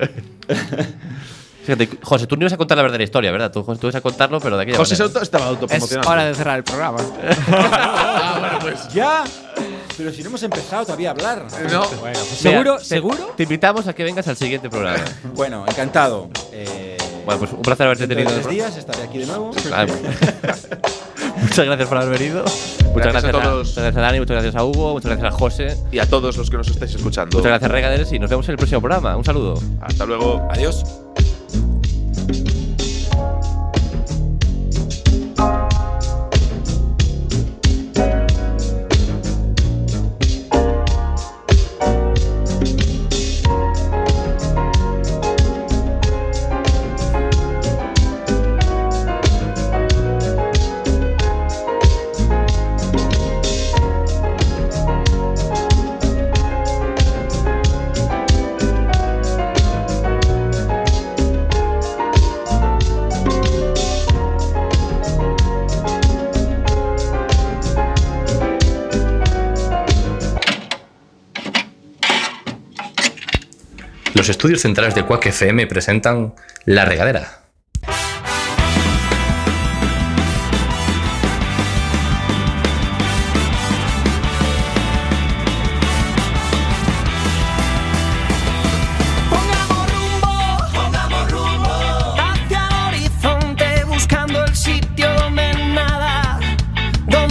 Fíjate, José, tú no ibas a contar la verdadera historia, ¿verdad? Tú, José, tú ibas a contarlo, pero de aquella José se manera. auto- estaba es autopromocionando. hora de cerrar el programa. Ah, bueno, pues. ¡Ya! Pero si no hemos empezado todavía a hablar. No. Bueno, ¿Seguro? Mira, te- ¿Seguro? Te invitamos a que vengas al siguiente programa. bueno, encantado. Eh, Bueno, pues un placer haberte dentro de tenido. tres días estaré aquí de nuevo. Ah, bueno. Muchas gracias por haber venido. Muchas Gracias gracias, a todos. muchas gracias a Dani, muchas gracias a Hugo, muchas gracias a José, Y a todos los que nos estáis escuchando. muchas gracias Regaders y nos vemos en el próximo programa. Un saludo. Hasta luego. Adiós. Los estudios centrales de Quack F M presentan La Regadera. Pongamos rumbo, pongamos rumbo hacia el horizonte, buscando el sitio donde nada, donde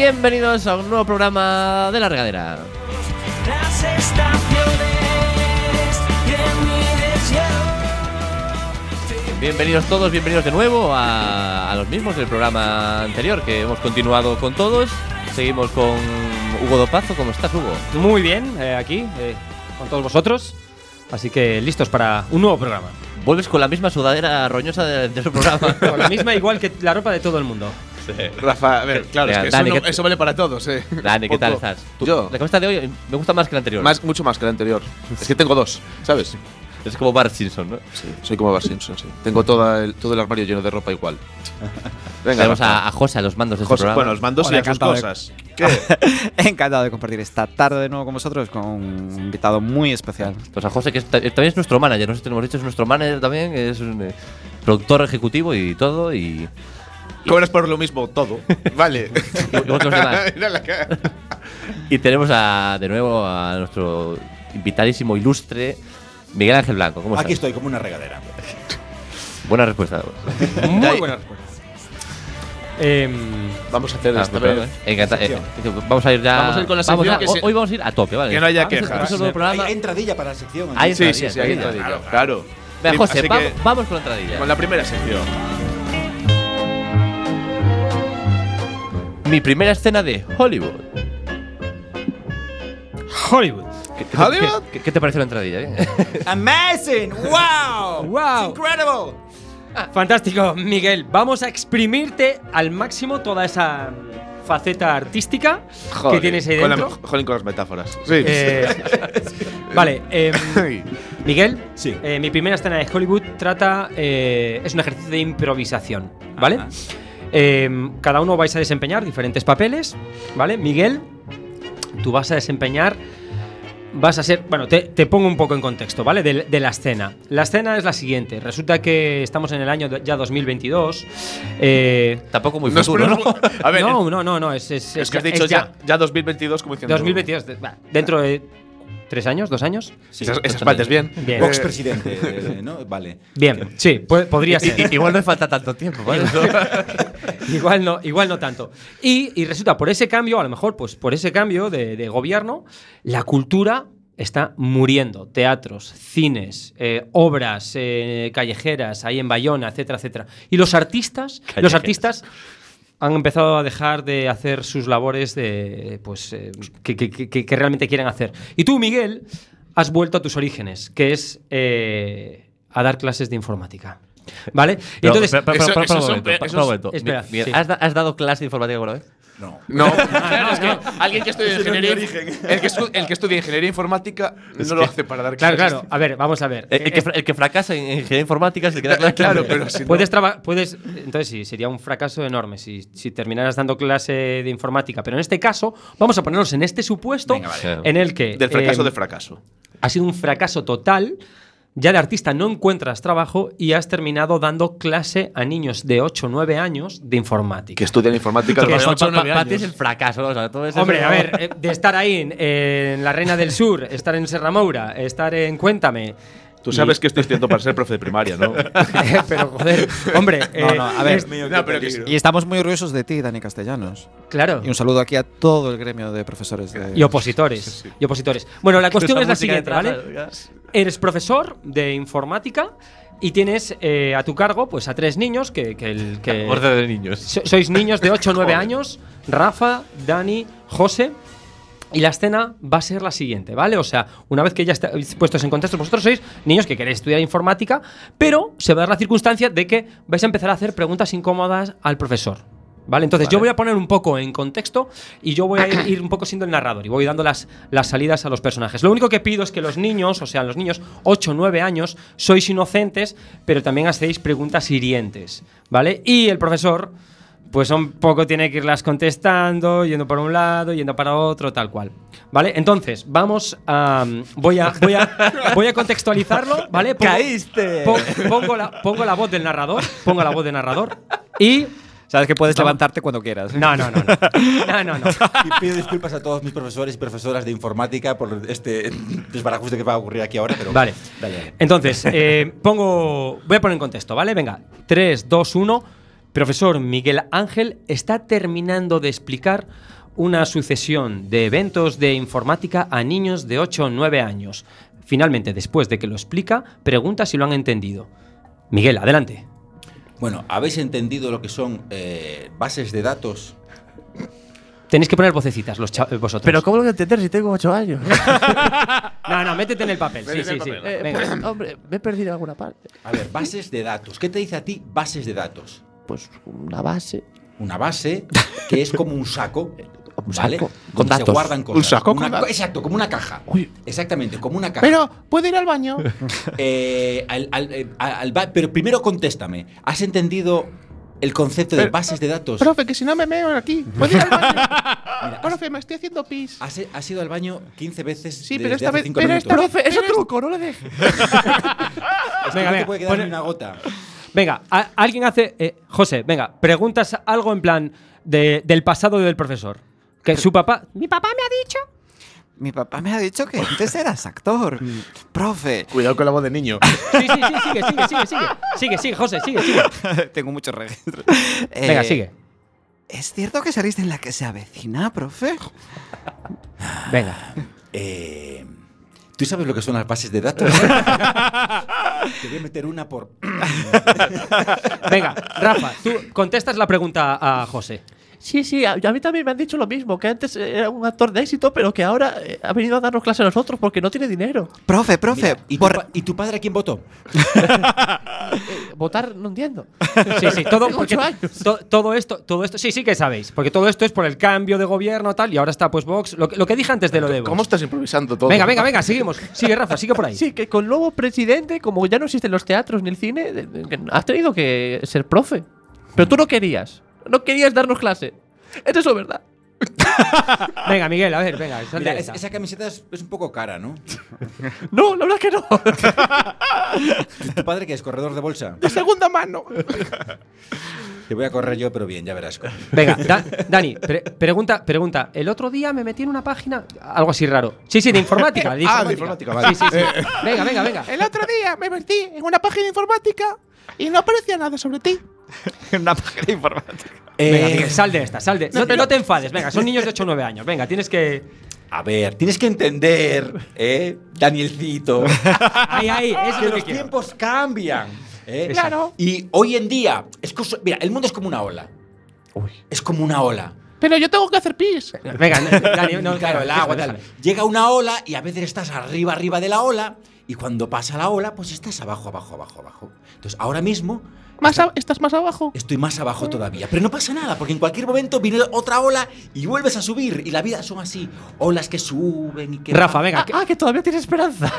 Bienvenidos a un nuevo programa de La Regadera. Las estaciones y en mi deseo. Bienvenidos todos, bienvenidos de nuevo a, a los mismos del programa anterior, que hemos continuado con todos. Seguimos con Hugo Dopazo. ¿Cómo estás, Hugo? Muy bien, eh, aquí, eh, con todos vosotros. Así que listos para un nuevo programa. Vuelves con la misma sudadera roñosa del de programa. Con la misma, igual que la ropa de todo el mundo. Rafa, a ver, claro, Venga, es que Dani, eso, no- ¿qué- eso vale para todos, eh. Dani, ¿qué tal Poco- estás? Tú- Yo, La camiseta de hoy me gusta más que la anterior. más, mucho más que el anterior. Es que tengo dos, ¿sabes? Es como Bart Simpson, ¿no? Sí, soy como Bart Simpson, sí. Tengo toda el, todo el armario lleno de ropa igual. Venga, Tenemos Rafa. a, a José a los mandos de este José, programa. bueno, los mandos Hola, y a tus encantado de- cosas. ¿Qué? Encantado de compartir esta tarde de nuevo con vosotros con un invitado muy especial. Pues a José, que es- también es nuestro manager, no sé si te lo hemos dicho, es nuestro manager también, es un eh, productor ejecutivo y todo, y Cobras por lo mismo todo. Vale. igual que los demás. Mira la cara. Y tenemos a, de nuevo a nuestro invitadísimo ilustre, Miguel Ángel Blanco. ¿Cómo estás? Aquí estoy, como una regadera. Buena respuesta. Muy buena respuesta. Em, Vamos a hacer Ah, esta perdón, vez. eh. Encanta- eh, eh, vamos a ir ya. Vamos a ir con la sección a- que hoy, se- hoy vamos a ir a tope, ¿vale? Que no haya Vamos a- quejas. vamos a hacer un programa. Hay entradilla para la sección. Hay Sí, entradilla, sí, sí, hay entradilla. entradilla. Claro. Venga, Prim- José, así vamos, que, vamos con la entradilla. con la primera sección. Mi primera escena de Hollywood. Hollywood. ¿Qué, qué- ¿Hollywood? qué- qué te pareció la entradilla? eh? Amazing! Wow! Wow. Incredible! Fantástico, Miguel. Vamos a exprimirte al máximo toda esa mm, faceta artística que tienes ahí con la- dentro. Jolín con las metáforas. Sí. Eh, vale, em, Miguel, Sí. eh, mi primera escena de Hollywood trata. eh, es un ejercicio de improvisación, ¿vale? Ajá. Em, cada uno vais a desempeñar diferentes papeles, ¿vale? Miguel, tú vas a desempeñar. Vas a ser. Bueno, te, te pongo un poco en contexto, ¿vale? De, de la escena. La escena es la siguiente. Resulta que estamos en el año de- ya dos mil veintidós. Eh, Tampoco muy No futuro, ¿no? esperemos- A ver, no, no, no, no. Es, es, es que has es dicho ya. ya, ya dos mil veintidós como diciendo. dos mil veintidós. de- va, dentro de. ¿Tres años? ¿Dos años? Esas, esas partes bien. Bien. Vox presidente, eh, ¿no? Vale. Bien, sí, pu- podría ser. I- Igual no falta tanto tiempo, ¿vale? igual no, igual no tanto. Y, y resulta, por ese cambio, a lo mejor, pues por ese cambio de, de gobierno, la cultura está muriendo. Teatros, cines, eh, obras eh, callejeras, ahí en Bayona, etcétera, etcétera. Y los artistas, los Callejeras. artistas han empezado a dejar de hacer sus labores de, pues, eh, que, que- que- que realmente quieren hacer. Y tú, Miguel, has vuelto a tus orígenes, que es eh, a dar clases de informática. ¿Vale? Y Pero, entonces, pero, pero, eso- pero, eso pero, son- un momento, esos- un momento. espera, Miguel, sí. ¿has, da- has dado clase de informática alguna vez? No. No, claro, es que alguien que estudia Ese no es mi ingeniería. origen. El que, estu- el que estudia ingeniería informática no lo hace para dar claro, clases. claro. A ver, vamos a ver. El, el que, Eh, fra- el que fracasa en ingeniería informática es el que da clase. Claro, pero si no- Puedes trabajar, puedes, entonces sí, sería un fracaso enorme si, si terminaras dando clase de informática. Pero en este caso, vamos a ponernos en este supuesto Venga, vale. en el que Del fracaso eh, de fracaso. ha sido un fracaso total. Ya de artista no encuentras trabajo y has terminado dando clase a niños de ocho o nueve años de informática. Que estudian informática Para de ocho o nueve ti es años. el fracaso, ¿no? O sea, todo eso Hombre, es- a ver, eh, de estar ahí en, en La Reina del Sur, estar en Serra Moura, estar en Cuéntame. Tú y- sabes que estoy estudiando para ser profe de primaria, ¿no? Pero joder, hombre, No, eh, no, a ver. es- No, pero que sí. Y estamos muy orgullosos de ti, Dani Castellanos. claro. Y un saludo aquí a todo el gremio de profesores de. Y opositores. Y opositores. Bueno, la cuestión Esa es la música siguiente, detrás, ¿vale? ¿sabes? Eres profesor de informática y tienes eh, a tu cargo pues a tres niños que, que, el- que Orden de niños. so- sois niños de ocho o nueve años, Rafa, Dani, José. Y la escena va a ser la siguiente, ¿vale? O sea, una vez que ya estáis puestos en contexto, vosotros sois niños que queréis estudiar informática, pero se va a dar la circunstancia de que vais a empezar a hacer preguntas incómodas al profesor. ¿Vale? Entonces yo voy a poner un poco en contexto y yo voy a ir, ir un poco siendo el narrador y voy dando las, las salidas a los personajes. Lo único que pido es que los niños, o sea, los niños ocho o nueve años, sois inocentes, pero también hacéis preguntas hirientes, ¿vale? Y el profesor, pues un poco tiene que irlas contestando, yendo por un lado, yendo para otro, tal cual. ¿Vale? Entonces, vamos a. Voy a, voy a, voy a contextualizarlo, ¿vale? Pongo- ¡Caíste! pon- pongo, la, pongo la voz del narrador, pongo la voz del narrador y. Sabes que puedes Vamos. levantarte cuando quieras. No, no, no, no. No, no, no. Y pido disculpas a todos mis profesores y profesoras de informática por este desbarajuste que va a ocurrir aquí ahora, pero. Vale. Dale, dale. Entonces, eh, pongo. Voy a poner en contexto, ¿vale? Venga. tres, dos, uno. Profesor Miguel Ángel está terminando de explicar una sucesión de eventos de informática a niños de ocho o nueve años. Finalmente, después de que lo explica, pregunta si lo han entendido. Miguel, adelante. Bueno, ¿habéis entendido lo que son eh, bases de datos? Tenéis que poner vocecitas los cha- vosotros. Pero ¿cómo lo voy a entender si tengo ocho años? No, no, métete en el papel. Sí, Métete en sí, el sí. papel. Eh, Venga. pues, hombre, me he perdido en alguna parte. A ver, bases de datos. ¿Qué te dice a ti bases de datos? Pues una base. Una base que es como un saco, Un ¿vale? saco Donde con se datos. guardan cosas. Un saco con Una- datos. Exacto, como una caja. Uy. Exactamente, como una caja. Pero, ¿puedo ir al baño? Eh, al- al- eh, al ba- pero primero contéstame. ¿Has entendido el concepto de Pero- bases de datos? Profe, que si no me meo aquí. ¿Puedo ir al baño? Profe, me estoy haciendo pis. Has, has ido al baño quince veces Sí, desde pero esta hace vez- cinco pero minutos. esta vez- Profe, ese Pero es- truco, no le dejes. Es que Venga, no te venga, puede quedar pon- ni una gota. Venga, a- alguien hace. eh, José, venga, preguntas algo en plan de- del pasado del profesor. Que su papá. Mi papá me ha dicho. Mi papá me ha dicho que antes eras actor. Profe, Cuidado con la voz de niño. Sí, sí, sí, sigue, sigue, sigue, sigue. Sigue, sigue, José, sigue, sigue. tengo muchos registros. Venga, Eh, sigue. ¿Es cierto que saliste en la que se avecina, profe? Venga. Eh, ¿Tú sabes lo que son las bases de datos? Te voy a meter una por. Venga, Rafa, tú contestas la pregunta a José. Sí, sí, a, a mí también me han dicho lo mismo, que antes era un actor de éxito, pero que ahora eh, ha venido a darnos clase a nosotros porque no tiene dinero. Profe, profe, Mira, ¿y, tu por- pa- ¿Y tu padre a quién votó? Eh, votar no entiendo. Sí, sí, todo, Tengo porque ocho años. to- todo esto, todo esto, sí, sí que sabéis, porque todo esto es por el cambio de gobierno tal y ahora está pues Vox, lo, que- lo que dije antes de lo de Vox. ¿Cómo estás improvisando todo? Venga, venga, venga, seguimos. Sigue Rafa, sigue por ahí. Sí, que con el nuevo presidente, como ya no existen los teatros ni el cine, de- de- que has tenido que ser profe. Pero tú no querías. No querías darnos clase. ¿Es eso verdad? Venga, Miguel, a ver, venga, sal Mira, de es- esa. esa camiseta es, es un poco cara, ¿no? No, la verdad es que no. ¿Tu, tu padre que es corredor de bolsa? De segunda mano. Te voy a correr yo, pero bien, ya verás. Venga, Da- Dani, pre- pregunta, pregunta. El otro día me metí en una página, algo así raro. Sí, sí, de informática. De Ah, de informática. informática, vale. Sí, sí, sí. Venga, venga, venga. El otro día me metí en una página informática y no aparecía nada sobre ti. una página informática. Venga, Eh, Miguel, sal de esta, sal de. No, pero- no te enfades, venga, son niños de ocho o nueve años. Venga, tienes que. A ver, tienes que entender, ¿eh? Danielcito, Ahí, ahí, eso es que lo que los quiero. tiempos cambian. ¿eh? Claro. Y hoy en día, es cosa- mira, el mundo es como una ola. Es como una ola. Pero yo tengo que hacer pis. Venga, no, Dani, no, Claro, el agua, déjame, tal. Llega una ola y a veces estás arriba, arriba de la ola. Y cuando pasa la ola, pues estás abajo, abajo, abajo, abajo. Entonces, ahora mismo Más a- ¿Estás más abajo? estoy más abajo todavía. Pero no pasa nada, porque en cualquier momento viene otra ola y vuelves a subir. Y la vida son así, olas que suben y que… Rafa, venga, Ah, que, ah, que todavía tienes esperanza.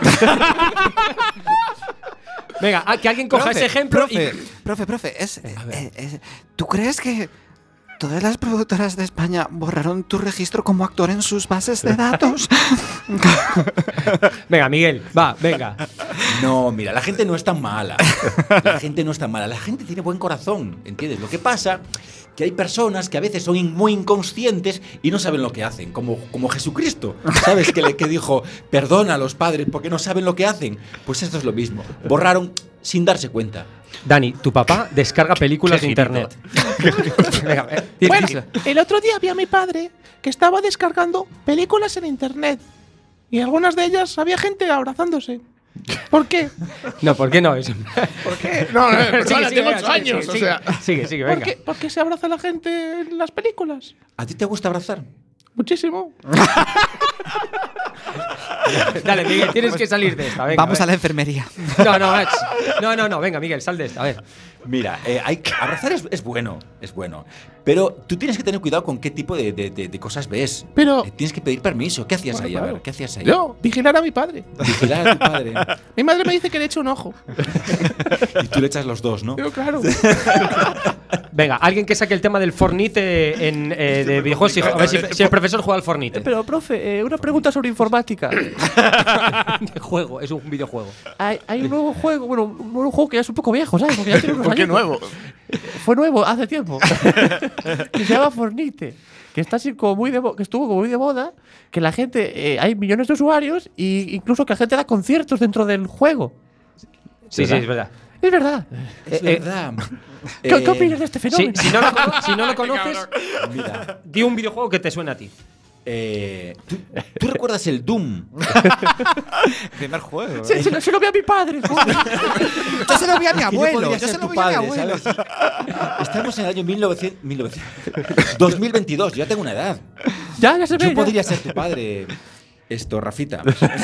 venga, ah, que alguien coja Profe, ese ejemplo profe, y. profe, profe, es, eh, es- ¿tú crees que todas las productoras de España borraron tu registro como actor en sus bases de datos? Venga, Miguel, va, venga. No, mira, la gente no es tan mala. La gente no es tan mala. La gente tiene buen corazón, ¿entiendes? Lo que pasa que hay personas que a veces son in- muy inconscientes y no saben lo que hacen, como, como Jesucristo, ¿sabes? Que, le, que dijo, perdona a los padres porque no saben lo que hacen. Pues esto es lo mismo. Borraron sin darse cuenta. Dani, tu papá descarga películas de internet. Venga, eh, tienes Bueno, que- el otro día vi a mi padre que estaba descargando películas en internet. Y algunas de ellas había gente abrazándose. ¿Por qué? No, ¿por qué no? Es- ¿Por qué? No, no, perdona, tengo venga, ocho años. sigue, o sea. sigue, sigue, ¿Por venga. qué? ¿Por qué se abraza la gente en las películas? ¿A ti te gusta abrazar? Muchísimo. Dale, Miguel, tienes que salir de esta. Venga, Vamos a la venga. enfermería. No, no, ach. no, no, no, venga, Miguel, sal de esta. A ver. Mira, eh, hay, que- abrazar es, es bueno, es bueno. Pero tú tienes que tener cuidado con qué tipo de, de- de- de cosas ves. Pero- Eh, tienes que pedir permiso. ¿Qué hacías Bueno, ahí? A claro. ver, ¿qué hacías ahí? Yo, vigilar a mi padre. Vigilar a tu padre. Mi madre me dice que le eche un ojo. Y tú le echas los dos, ¿no? Pero claro. Venga, alguien que saque el tema del Fornite en, eh, de videojuegos. y- A ver si, si el profesor juega al Fornite. Pero, profe, eh, una pregunta sobre informática. De juego, es un videojuego. Hay, hay un nuevo juego, bueno, un nuevo juego que ya es un poco viejo, ¿sabes? Porque ya tiene unos ¿Por qué añitos. nuevo? Fue nuevo hace tiempo. Que se llama Fornite. Que está así como muy de mo- que estuvo como muy de moda. Que la gente, eh, hay millones de usuarios y incluso que la gente da conciertos dentro del juego. Sí, sí, es verdad. Es verdad. Es Eh, verdad. ¿Qué, Eh, ¿Qué opinas de este Si, fenómeno? si no lo, cono- si no lo conoces, Mira, di un videojuego que te suena a ti. eh, ¿tú, tú recuerdas el Doom? Primer juego. Se, se lo, se lo vi a mi padre. Yo se lo vi a mi Es que yo abuelo. podría Yo ser se lo tu vi a mi padre, abuelo. ¿sabes? Estamos en el año mil novecientos, mil novecientos dos mil veintidós, yo ya tengo una edad. ya, ya se ve. Yo ya. podría ser tu padre. Esto, Rafita.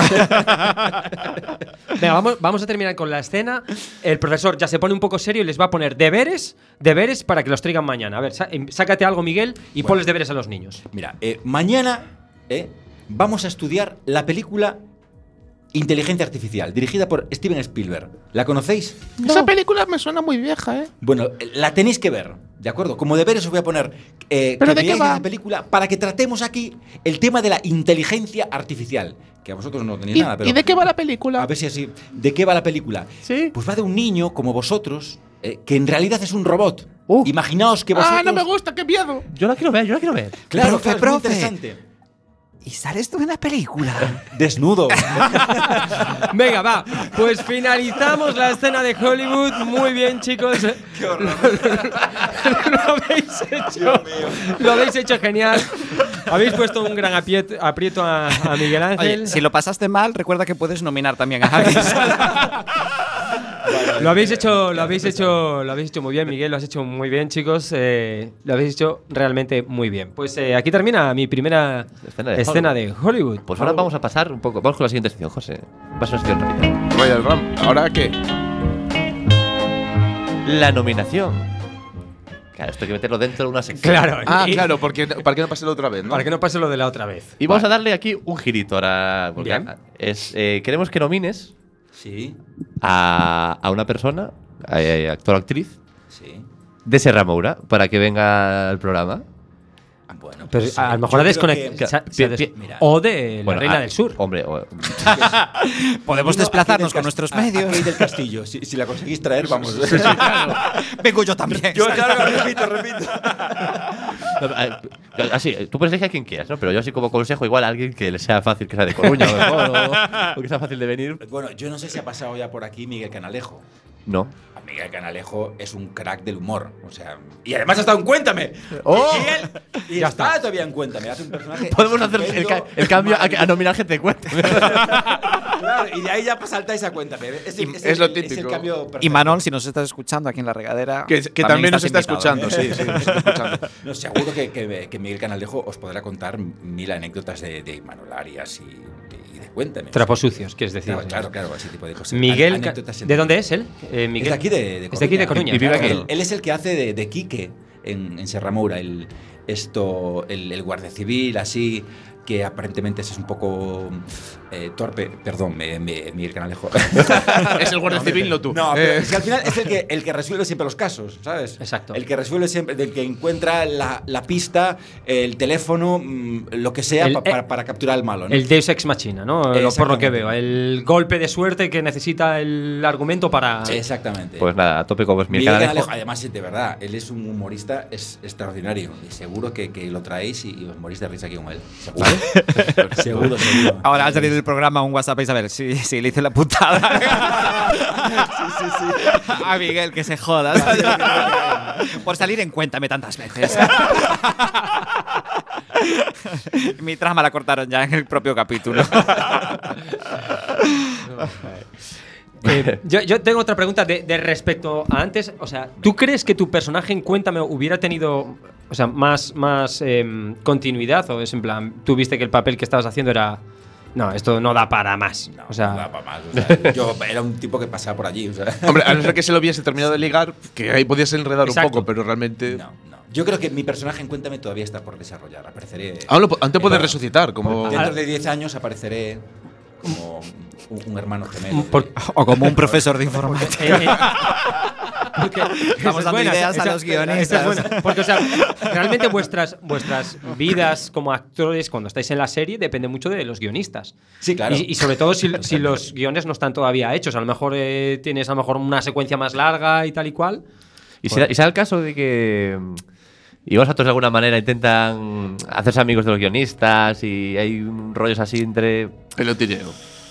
Venga, vamos, vamos a terminar con la escena. El profesor ya se pone un poco serio y les va a poner deberes, deberes para que los traigan mañana. A ver, sa- em, sácate algo, Miguel, y Bueno. ponles deberes a los niños. Mira, eh, mañana eh, vamos a estudiar la película Inteligencia Artificial, dirigida por Steven Spielberg. ¿La conocéis? Esa película me suena muy vieja, ¿eh? Bueno, eh, la tenéis que ver, ¿de acuerdo? Como deberes os voy a poner eh, ¿Pero que de qué veáis va? la película para que tratemos aquí el tema de la inteligencia artificial. Que a vosotros no tenéis ¿Y, nada, pero ¿y de qué va la película? a ver si así. ¿De qué va la película? Sí. Pues va de un niño como vosotros, eh, que en realidad es un robot. Uh. Imaginaos que vosotros. ¡Ah, no me gusta! ¡Qué miedo! Yo la quiero ver, yo la quiero ver. Claro, Profe, claro, es muy profe. interesante. ¿Y sales tú en la película? Desnudo. Venga, va. Pues finalizamos la escena de Hollywood. Muy bien, chicos. Qué horror. Lo habéis hecho. Lo habéis hecho genial. Habéis puesto un gran apiet- aprieto a, a Miguel Ángel. Oye, si lo pasaste mal, recuerda que puedes nominar también a alguien. Lo habéis hecho, lo habéis hecho, lo habéis hecho muy bien, Miguel. Lo has hecho muy bien, chicos. Eh, lo habéis hecho realmente muy bien. Pues eh, aquí termina mi primera Escena de escena de Hollywood. Pues ahora vamos a pasar un poco. Vamos con la siguiente sección, José. Va a ser una sección rápida. Royal Ram. ¿Ahora qué? La nominación. Claro, esto hay que meterlo dentro de una sección. Claro. Ah, y- claro, porque para que no pase la otra vez, ¿no? Para que no pase lo de la otra vez. Y vamos a darle aquí un girito ahora. porque Bien. Es, eh, queremos que nomines Sí, a, a una persona, eh, actor o actriz, sí. de Serra Moura, para que venga al programa. Bueno, Pero pues, a, a eh, lo mejor ha yo creo desconectado. que- se ha- se ha pi- des- pi- mira. O de la Bueno, Reina ah, del Sur. Hombre, o- Podemos Uno desplazarnos aquí del con nuestros cas- a- medios. Aquí del castillo. Si, si la conseguís traer, vamos. Vengo yo también. Yo, claro, repito, repito. así, tú puedes elegir a quien quieras, ¿no? Pero yo así como consejo, igual a alguien que le sea fácil, que sea de Coruña o, mejor, o, o que sea fácil de venir. Bueno, yo no sé si ha pasado ya por aquí Miguel Canalejo. No. A Miguel Canalejo es un crack del humor. O sea, y además ha estado en Cuéntame. ¡Oh! Miguel, y Ya está, está. todavía en Cuéntame. Hace un personaje. Podemos hacer el, ca- estupendo, el cambio a, a maravilloso. nominar gente de cuenta. Claro, y de ahí ya saltáis a Cuéntame. Es, el- Y- es es lo el- típico. Es el cambio perfecto. Y Manol, si nos estás escuchando aquí en la regadera. Que, que también, nos está estás escuchando, invitado, ¿eh? sí, sí, nos está escuchando. No, seguro que, que, que Miguel Canalejo os podrá contar mil anécdotas de, de Imanol Arias y, y de Cuéntame. Trapos sucios, quieres decir. Claro, claro, claro, ese tipo de cosas. Miguel, An- Ca- anécdotas en- ¿de dónde es él? Eh, Miguel. Es de aquí de, de Es de aquí de Coruña. Y vive aquí. Él, él es el que hace de, de Quique en, en Serra Moura, el, esto, el, el guardia civil, así, que aparentemente es un poco eh, torpe. Perdón, me, me, Miguel Canalejo. Es el guardia civil, no tú. No, pero Eh, es que al final es el que, el que resuelve siempre los casos, ¿sabes? Exacto. El que resuelve siempre, del que encuentra la, la pista, el teléfono, mm, lo que sea El- pa- eh, para, para capturar al malo, ¿no? El Deus Ex Machina, ¿no? Lo- Por lo que Exactamente. veo. El golpe de suerte que necesita el argumento para. Exactamente. Pues nada, a tope como es mi Miguel canal. Canalejo, además, de verdad, él es un humorista es extraordinario. Y seguro que, que lo traéis y, y os morís de risa aquí con él. Seguro. seguro, seguro. Ahora al salir del programa un WhatsApp y a ver si, si le hice la putada. sí, sí, sí. A Miguel, que se joda. Por salir en Cuéntame tantas veces. Mi trama la cortaron ya en el propio capítulo. Eh, yo, yo tengo otra pregunta de, de respecto a antes. O sea, ¿tú crees que tu personaje en Cuéntame hubiera tenido, o sea, más, más em, continuidad? ¿O es en plan, tú viste que el papel que estabas haciendo era. No, esto no da para más. No, o sea, no da pa' más, o sea, yo era un tipo que pasaba por allí. O sea. Hombre, a no ser que se lo hubiese terminado de ligar, que ahí podías enredar Exacto. un poco, pero realmente. No, no. Yo creo que mi personaje en Cuéntame todavía está por desarrollar. Apareceré. Aún, lo, aún te puedes Bueno, resucitar, como. Dentro de diez años apareceré como un, un hermano gemelo. por- O como un profesor de informática. Eh, eh, porque- Estamos esa es dando buena, ideas esa- a los esa- esa guionistas. es buena. Porque, o sea, realmente vuestras, vuestras vidas como actores cuando estáis en la serie depende mucho de los guionistas. Sí, claro. Y, y sobre todo si, si los guiones no están todavía hechos. A lo mejor eh, tienes a lo mejor una secuencia más larga y tal y cual. Y si, da- y sea el caso de que. mm, Y vosotros de alguna manera intentan hacerse amigos de los guionistas y hay un rollos así entre. Pelotilleo.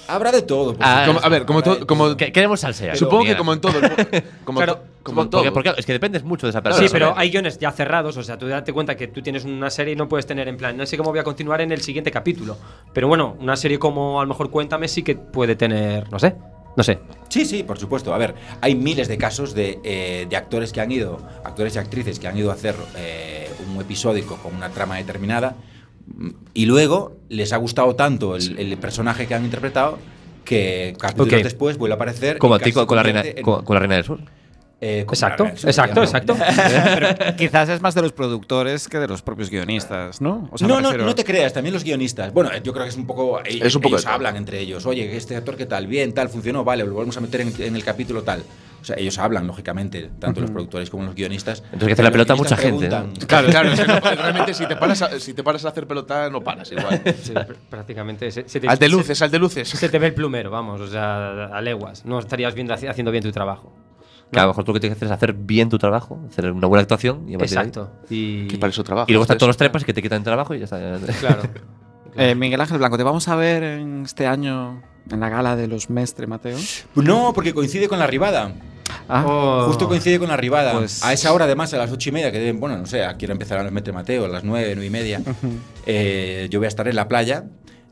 Habrá de todo. por Ah, Como- supuesto, a ver, como habrá to- de como- todo. Que- Queremos salseo. Supongo que Miguel. como en todo. el mu- Como, Claro, to- como en todo. Porque, porque, claro, es que dependes mucho de esa persona. Sí, pero hay guiones ya cerrados, o sea, tú date cuenta que tú tienes una serie y no puedes tener en plan, no sé cómo voy a continuar en el siguiente capítulo. Pero bueno, una serie como a lo mejor Cuéntame sí que puede tener, no sé, no sé. Sí, sí, por supuesto. A ver, hay miles de casos de, eh, de actores que han ido, actores y actrices que han ido a hacer eh, un episódico con una trama determinada mm, y luego les ha gustado tanto el, el personaje que han interpretado que capítulos Ok. después vuelve a aparecer. Como y a ti casi con, se con la reina, convierte en- con, con la reina del sur. eh, con Exacto, la reina, exacto, efectivamente. exacto. Pero quizás es más de los productores que de los propios guionistas, ¿no? O sea, no, me no, refiero- no te creas, también los guionistas. Bueno, yo creo que es un poco. Ellos, Es un poco ellos de todo. hablan entre ellos. Oye, este actor, ¿qué tal? Bien, tal, funcionó, vale, lo volvemos a meter en, en el capítulo tal. O sea, ellos hablan, lógicamente, tanto los productores como los guionistas. Entonces, que hace la Pero los pelota mucha guionistas gente, ¿no? preguntan- Claro, claro. es que no- realmente, si te, paras a, si te paras a hacer pelota, no paras igual. Sí, pr- prácticamente se, se te, Al de se- luces, al de luces. se te ve el plumero, vamos, o sea, a leguas. No estarías viendo, haciendo bien tu trabajo. Que a lo mejor tú lo que tienes que hacer es hacer bien tu trabajo, hacer una buena actuación y a partir de ahí- Exacto. Y, Que para eso trabajo. Y luego están ustedes. todos los trepas que te quitan el trabajo y ya está. Claro. Eh, Miguel Ángel Blanco, ¿te vamos a ver en este año en la gala de los Mestre, Mateo? No, porque coincide con la arribada. Ah, Oh. Justo coincide con la arribada. Pues- A esa hora, además, a las ocho y media, que deben, bueno, no sé, quiero empezar a los Mete Mateo, a las nueve, nueve y media. eh, yo voy a estar en la playa.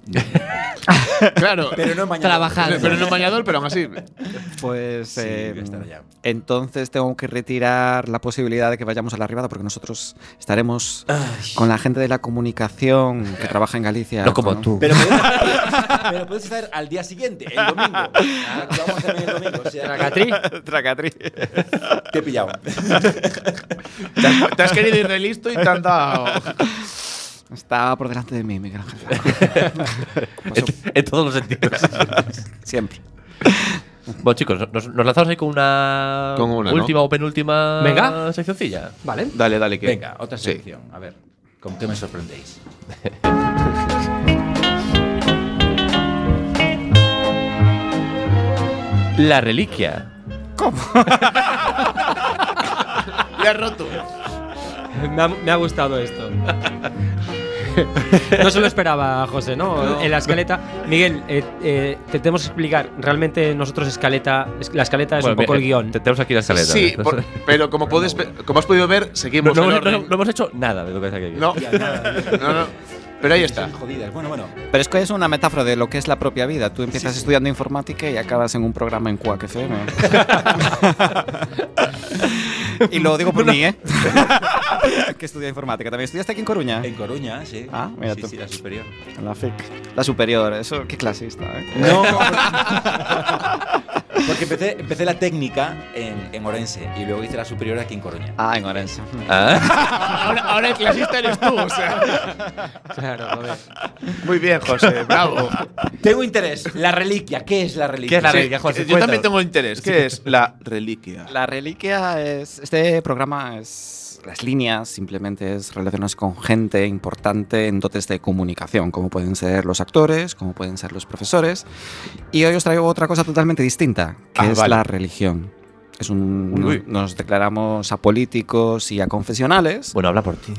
Claro. Pero no mañana. Trabajando. Pero no bañador, pero aún así. pues Sí, eh, voy a estar allá. entonces tengo que retirar la posibilidad de que vayamos a la Arribada porque nosotros estaremos con la gente de la comunicación que trabaja en Galicia. No como con- tú. Pero puedes, pero puedes estar al día siguiente, el domingo. Ah, que vamos a hacer el domingo. O sea, Tracatrí. Tracatrí. te he pillado. Te has, te has querido ir de listo y te han dado. Estaba por delante de mí, Miguel Ángel Blanco. en, en todos los sentidos. Siempre. Bueno, chicos, nos, nos lanzamos ahí con una, Con una, ¿no? última o penúltima Venga. seccioncilla. Vale. Dale, dale, que. Venga, otra Sí. sección. A ver, ¿con qué me sorprendéis? La reliquia. Le has roto. Me ha, me ha gustado esto. No se lo esperaba, José, ¿no? En la escaleta. Miguel, eh, eh, te tenemos que explicar. Realmente nosotros escaleta, es- la escaleta es Bueno, un poco bien, el guión. te- Tenemos aquí la escaleta. Sí, ¿no? por- pero como, puedes ver- como has podido ver, no, seguimos no el hemos, no- orden. no hemos hecho nada de lo que es aquí. No, no, no. Pero ahí está. Son jodidas. Bueno, bueno. Pero es que es una metáfora de lo que es la propia vida. Tú empiezas estudiando informática y acabas en un programa en Quack F M. Y lo digo por mí, ¿eh? Que estudia informática. ¿También estudiaste aquí en Coruña? En Coruña, sí. Ah, mira sí, tú. sí, la superior. En la F I C. La superior, eso, qué clasista, ¿eh? No, porque empecé, empecé la técnica en, en Orense y luego hice la superior aquí en Coruña. Ah, en Orense. Ah, Ahora, ahora el clasista eres tú, o sea. Claro, joder. Muy bien, José, bravo. Tengo interés. La reliquia. ¿Qué es la reliquia? ¿Qué es la Sí, reliquia, José? yo Cuéntanos. también tengo interés. ¿Qué es la reliquia? La reliquia es. Este programa es. Las líneas simplemente es relacionarse con gente importante en dotes de comunicación, como pueden ser los actores, como pueden ser los profesores. Y hoy os traigo otra cosa totalmente distinta, que Ah, es vale. la religión. Es un, Uy. nos, nos declaramos apolíticos y a confesionales. Bueno, habla por ti.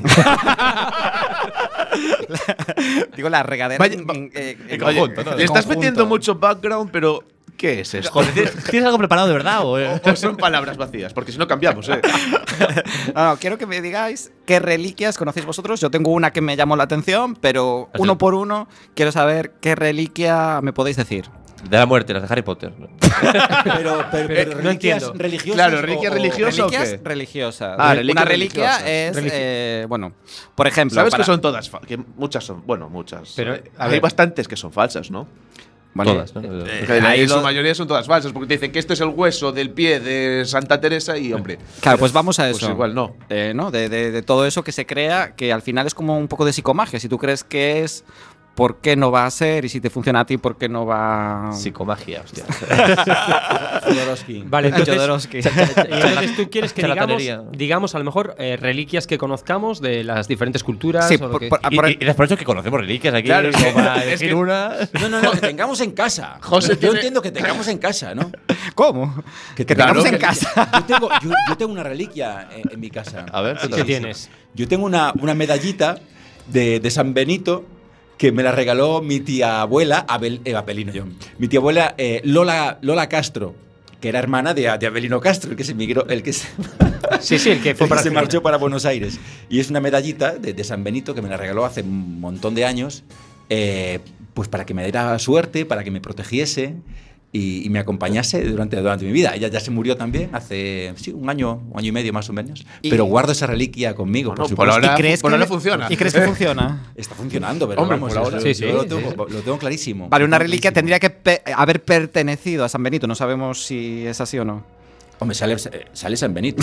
Digo la regadera Vaya, en, va- en- en- en en- conjunto, ¿no? en Le estás conjunto. metiendo mucho background, pero ¿qué es eso? Joder, ¿tienes, tienes algo preparado de verdad? O, eh? O, o son palabras vacías, porque si no cambiamos, ¿eh? No, no, quiero que me digáis qué reliquias conocéis vosotros. Yo tengo una que me llamó la atención, pero Así. uno por uno quiero saber qué reliquia me podéis decir. De la muerte, las de Harry Potter. ¿no? Pero, pero, pero Eh, no reliquias entiendo. religiosas. Claro, o- reliquias o- religiosas. ¿Eso Reliquias qué? religiosas. Ah, Una reliquias reliquia religiosas. es, Religi- eh, bueno, por ejemplo, ¿Sabes para- que son todas? fa- Que muchas son. Bueno, muchas. Pero, Eh, a hay ver. bastantes que son falsas, ¿no? Vale, Todas, ¿no? eh, Que ahí en su lo- mayoría son todas falsas, porque te dicen que este es el hueso del pie de Santa Teresa y, hombre. Claro, pues vamos a Pues eso. igual no. Eh, ¿no? De, de- de todo eso que se crea, que al final es como un poco de psicomagia. Si tú crees que es, ¿por qué no va a ser? Y si te funciona a ti, ¿por qué no va? Psicomagia, hostia. Jodorowsky. Vale, entonces, Jodorowsky. entonces tú quieres que digamos, Charlatanería. digamos a lo mejor eh, reliquias que conozcamos de las diferentes culturas. Sí, o lo por- que- por- Y, por- y, y les por eso que conocemos reliquias aquí. Claro, es como que- para es elegir que- una. No, no, no, que tengamos en casa. José yo tiene- entiendo que tengamos en casa, ¿no? ¿Cómo? Que, Claro, tengamos en que- casa. Yo tengo, yo, yo tengo una reliquia en, en mi casa. A ver, ¿Qué cuéntanos. tienes? Yo tengo una, una medallita de, de San Benito que me la regaló mi tía abuela, Abel, eh, Abelino yo, mi tía abuela eh, Lola, Lola Castro, que era hermana de, de Abelino Castro, el que se emigró, el que se, Sí, sí, el que fue el para que se Argentina. marchó para Buenos Aires. Y es una medallita de, de San Benito que me la regaló hace un montón de años, eh, pues para que me diera suerte, para que me protegiese y, y me acompañase durante, durante mi vida. Ella ya se murió también hace sí, un año, un año y medio más o menos. Y- Pero guardo esa reliquia conmigo, Bueno, por por supuesto. ahora- ¿Y crees por que ahora funciona. ¿Y crees que funciona? Está funcionando, pero Hombre, vamos, por ahora. yo- Sí, yo sí, lo, sí. tengo, lo tengo clarísimo. Vale, una Lo tengo reliquia clarísimo. tendría que pe- haber pertenecido a San Benito. No sabemos si es así o no. Hombre, sale, sale San Benito.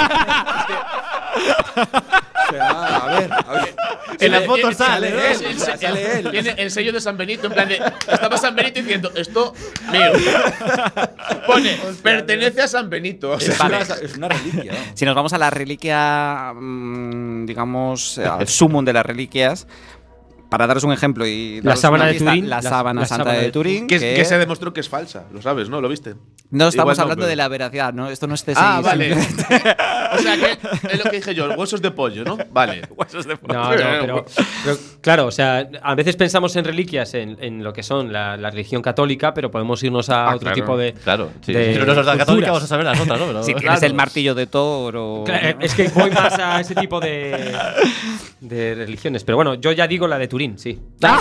O sea, a ver, a ver. En la Tiene- foto tiene- sale, tiene- ¿eh? tiene- Sale tiene- él. Tiene el sello de San Benito, en plan de. Estaba San Benito diciendo, esto mío. Pone, pertenece a San Benito. O sea, Es, una, es una reliquia. vamos. Si nos vamos a la reliquia, mm, digamos, al sumum de las reliquias, para daros un ejemplo y La daros sábana una de pista, Turín. la La- sábana la santa sábana de de Turín, que, que, que se demostró que es falsa, lo sabes, ¿no? ¿Lo viste? no estamos Igual no, hablando pero- de la veracidad, ¿no? Esto no es Ah, tesis. vale. O sea que es lo que dije yo, huesos de pollo, ¿no? Vale. Huesos de pollo. No, no, pero, pero claro, o sea, a veces pensamos en reliquias en, en lo que son la, la religión católica, pero podemos irnos a Ah, otro claro. tipo de. Claro, sí. de Si no nos das la católica, culturas. vamos a saber las otras, ¿no? Pero- Si tienes Claro. el martillo de Thor o… Claro, eh, es que voy más a ese tipo de, de religiones. Pero bueno, yo ya digo la de Turín, sí.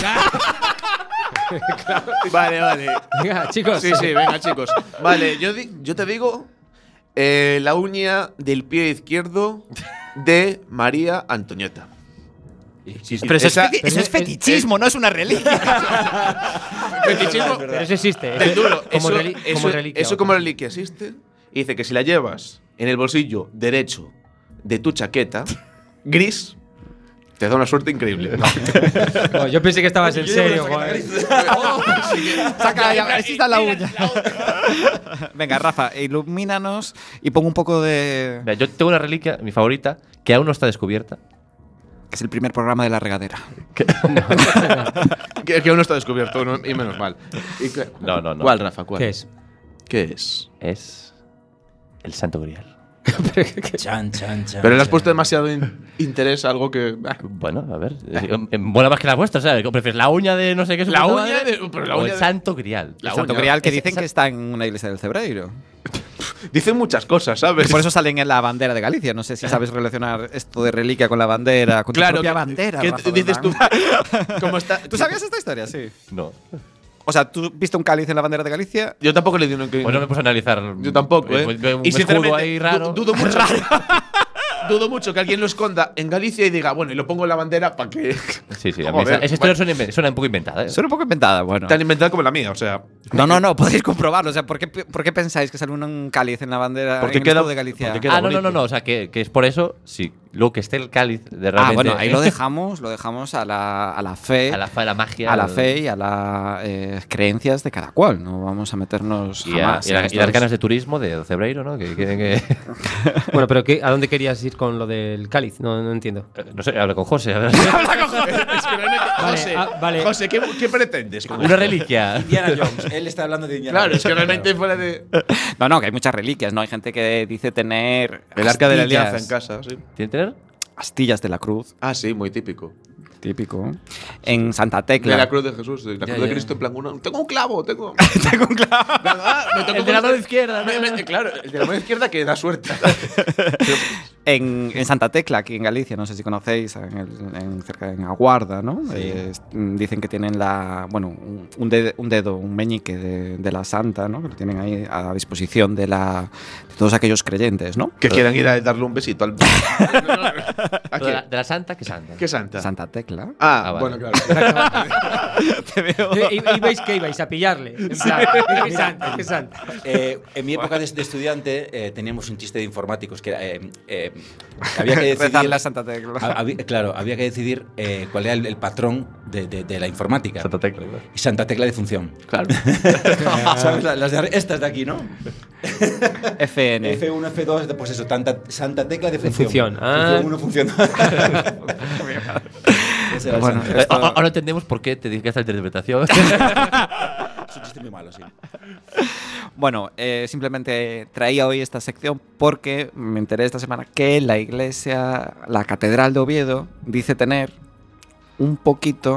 Vale, vale. Venga, chicos. Sí, sí, venga, chicos. Vale, yo, di- yo te digo eh, la uña del pie izquierdo de María Antonieta. Pero eso, Esa- es, feti- eso es fetichismo, no es una reliquia. Fetichismo Pero eso existe. del eso- duro. como, Eso, reli- eso- como reliquia. eso como reliquia existe. Y dice que si la llevas en el bolsillo derecho de tu chaqueta, gris, te da una suerte increíble. No, yo pensé que estabas en serio, joder. Saca, ya, así está la uña. Venga, Rafa, ilumínanos y pon un poco de… Mira, yo tengo una reliquia, mi favorita, que aún no está descubierta. Es el primer programa de la regadera. que, que aún no está descubierto, no- y menos mal. Y que- No, no, no. ¿Cuál, Rafa? ¿Cuál? ¿Qué es? ¿Qué es? Es el Santo Grial. Chan, chan, chan. Pero le has chan. puesto demasiado in- interés a algo que. ah. Bueno, a ver, eh, mola más que la vuestra, ¿sabes? ¿Qué prefieres? ¿La uña de no sé qué es? La puta uña madre? de- pero la o uña el de- Santo Grial. La El Santo uña. Grial que Esa- dicen esa- que está en una iglesia del Cebreiro. Dicen muchas cosas, ¿sabes? Y por eso salen en la bandera de Galicia. No sé si sabes relacionar esto de reliquia con la bandera, con Claro, tu propia que- bandera. que Rafa dices tú. Beltrán. ¿Cómo está? ¿Tú sabías esta historia? Sí. No. O sea, ¿tú viste un cáliz en la bandera de Galicia? Yo tampoco le di un. Pues no me puse a analizar. Yo tampoco, ¿eh? Un, un y escudo sinceramente, ahí raro. du- dudo mucho. Dudo mucho que alguien lo esconda en Galicia y diga, bueno, y lo pongo en la bandera para que. Sí, sí, a mí Joder, esa, esa historia suena, inven- suena un poco inventada, ¿eh? Suena un poco inventada, bueno. Tan inventada como la mía, o sea. No, no, no, podéis comprobarlo. O sea, ¿por qué, por qué pensáis que sale un, un cáliz en la bandera Porque en el queda- escudo de Galicia? porque queda Ah, no, no, no, bonito. no, o sea, que, que es por eso, sí. Luego que esté el cáliz de Ah, realmente. bueno, ahí lo dejamos, lo dejamos a la, a la fe. A la fe, a la magia. a la al- fe y a las eh, creencias de cada cual. No vamos a meternos Y, a- jamás y la- en y estos- las ganas de turismo de Cebreiro, ¿no? Que quieren que. Bueno, pero ¿qué- ¿a dónde querías ir con lo del cáliz? No, no entiendo. No sé, habla con José. A ver. Es que realmente. Vale, José, ah, vale. José, ¿qué, qué pretendes con Una esto? reliquia. Indiana Jones. Él está hablando de Indiana Claro, es Jones. que realmente fuera de. No, no, que hay muchas reliquias, ¿no? Hay gente que dice tener El arca de la astillas- alianza en casa, sí. ¿Tiene que tener? Astillas de la cruz, Ah, sí, muy típico. típico. En Santa Tecla. De la cruz de Jesús, de la cruz ya. de Cristo, en plan, uno, tengo un clavo, tengo. Tengo un clavo. Ah, me tocó El de la con mano este- izquierda, ¿no? Me- me- claro, el de la mano izquierda que da suerte. En, en Santa Tecla, aquí en Galicia, no sé si conocéis, en, el- en- cerca en Aguarda, ¿no? Eh, es- mm, dicen que tienen la, bueno, un, un dedo, un, dedo, un meñique de, de la santa, ¿no? Que lo tienen ahí a disposición de, la, de todos aquellos creyentes, ¿no? Que quieran ir a darle un besito al. ¿A De qué? la, de la santa, ¿qué santa? ¿Qué santa? Santa Tecla. Ah, Ah, vale. bueno, claro. Te veo. Eh, ¿Y, y veis qué ibais? ¿A pillarle? En plan, ¿qué santa? ¿Qué santa? Eh, en mi época de, de estudiante eh, teníamos un chiste de informáticos que era, eh, eh, había que decidir. Rezarle a Santa Tecla. ha- había- claro, había que decidir eh, cuál era el, el patrón de, de- de la informática. Santa Tecla. ¿no? Y Santa Tecla de función. Claro. ¿Sabes? La- Las de, estas de aquí, ¿no? F N. F uno, F dos, pues eso, tanta, Santa Tecla de función. función, ah. Función uno, función Ese era el Bueno, Santa. Eh, Esto- ahora ahora entendemos por qué te dedicas a esta interpretación. Es un chiste muy malo, sí. Bueno, eh, simplemente traía hoy esta sección porque me enteré esta semana que la iglesia, la Catedral de Oviedo, dice tener un poquito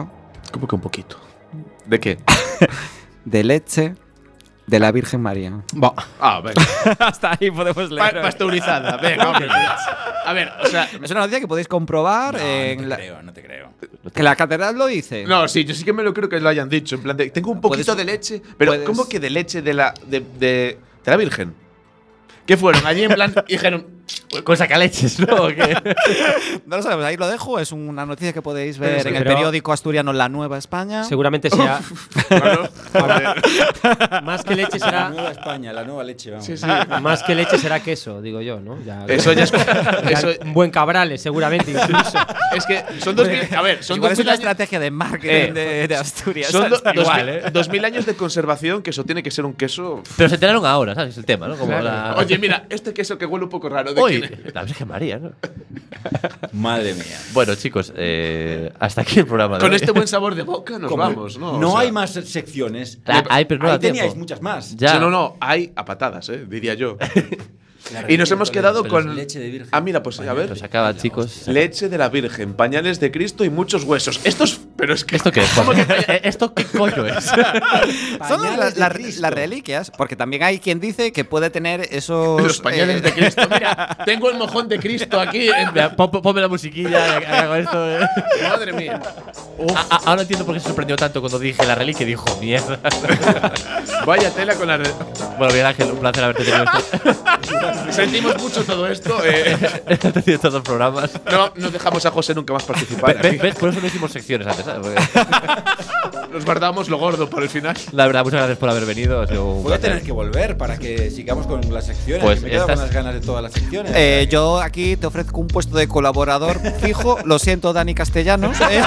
¿Cómo que un poquito? ¿De qué? De leche de la Virgen María. Va. Ah, venga. Hasta ahí podemos leer. Pa- pasteurizada. Venga, hombre. A ver, o sea. Es una noticia que podéis comprobar No, en no te la, creo, no te creo. que la catedral lo dice. No, sí, yo sí que me lo creo que lo hayan dicho. En plan de, tengo un poquito Puedes- de leche. Pero, puedes- ¿cómo que de leche de la, de, de, de la Virgen? ¿Qué fueron? Allí en plan. Y dijeron. Con sacaleches, ¿no? ¿O qué? No lo sabemos, ahí lo dejo. Es una noticia que podéis Pero ver es en que- el pero- periódico asturiano La Nueva España. Seguramente sea. Bueno, joder. Más que leche La será. nueva España, la nueva leche, vamos. Sí, sí. Más que leche será queso, digo yo, ¿no? Ya, Eso ya es. Eso, un buen cabrales, seguramente, incluso. es que son dos mil. A ver, son Igual dos es mil una años. estrategia de marketing Eh, de, de Asturias. Son do- ¿sabes? dos, Igual, mil, ¿eh? dos mil años de conservación, que eso tiene que ser un queso. Pero se enteraron ahora, ¿sabes? Es el tema, ¿no? Como la. Oye, mira, este queso que huele un poco raro. ¿De Hoy, quién es? la Virgen María, ¿no? Madre mía. Bueno, chicos, eh, hasta aquí el programa de Con hoy. este buen sabor de boca nos Como vamos, ¿no? No O sea, hay más secciones. Ah, hay, pero no Ahí da tiempo. teníais muchas más. Ya. Sí, no, no, hay a patadas, eh, diría yo. Claro, Y nos hemos quedado pero con. es leche de virgen. Ah, mira, pues a ver. Pues acaba, chicos. Leche de la Virgen, pañales de Cristo y muchos huesos. Estos. Pero es que. ¿Esto qué es? Eh, ¿Esto qué coño es? Son Pañales las, de las- Cristo. las reliquias, porque también hay quien dice que puede tener esos. Los pañales eh, de Cristo. Mira, tengo el mojón de Cristo aquí. en- Mira, pon- Ponme la musiquilla, que hago esto. eh. Madre mía. A- a- Ahora entiendo por qué se sorprendió tanto cuando dije la reliquia y dijo, mierda. Vaya tela con la. re- Bueno, Miguel Ángel, un placer haberte tenido esto. Sentimos mucho todo esto. Eh, Haberte tenido estos dos programas. no, no dejamos a José nunca más participar. Ve- aquí. ¿Ves? Por eso no hicimos secciones antes, ¿sabes? Porque, Nos guardamos lo gordo para el final. la verdad, muchas gracias por haber venido. Ha sido un Voy a placer. tener que volver para que sigamos con las secciones. Pues que me quedo estas- con las ganas de todas las secciones. eh, yo aquí te ofrezco un puesto de colaborador fijo. Lo siento, Dani Castellanos. eh.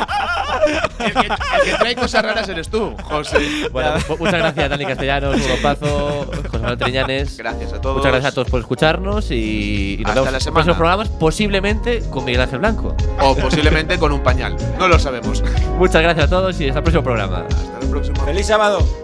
El que, el que trae cosas raras eres tú, José. Bueno, mu- muchas gracias, Dani Castellanos, Hugo Pazo, José Manuel Triñanes. Gracias a todos. Muchas gracias a todos por escucharnos y, y nos Hasta vemos la en semana. próximos programas, posiblemente con Miguel Ángel Blanco. O posiblemente con un pañal. No lo sabemos. Muchas gracias a todos y hasta el próximo programa. Hasta el próximo. ¡Feliz sábado!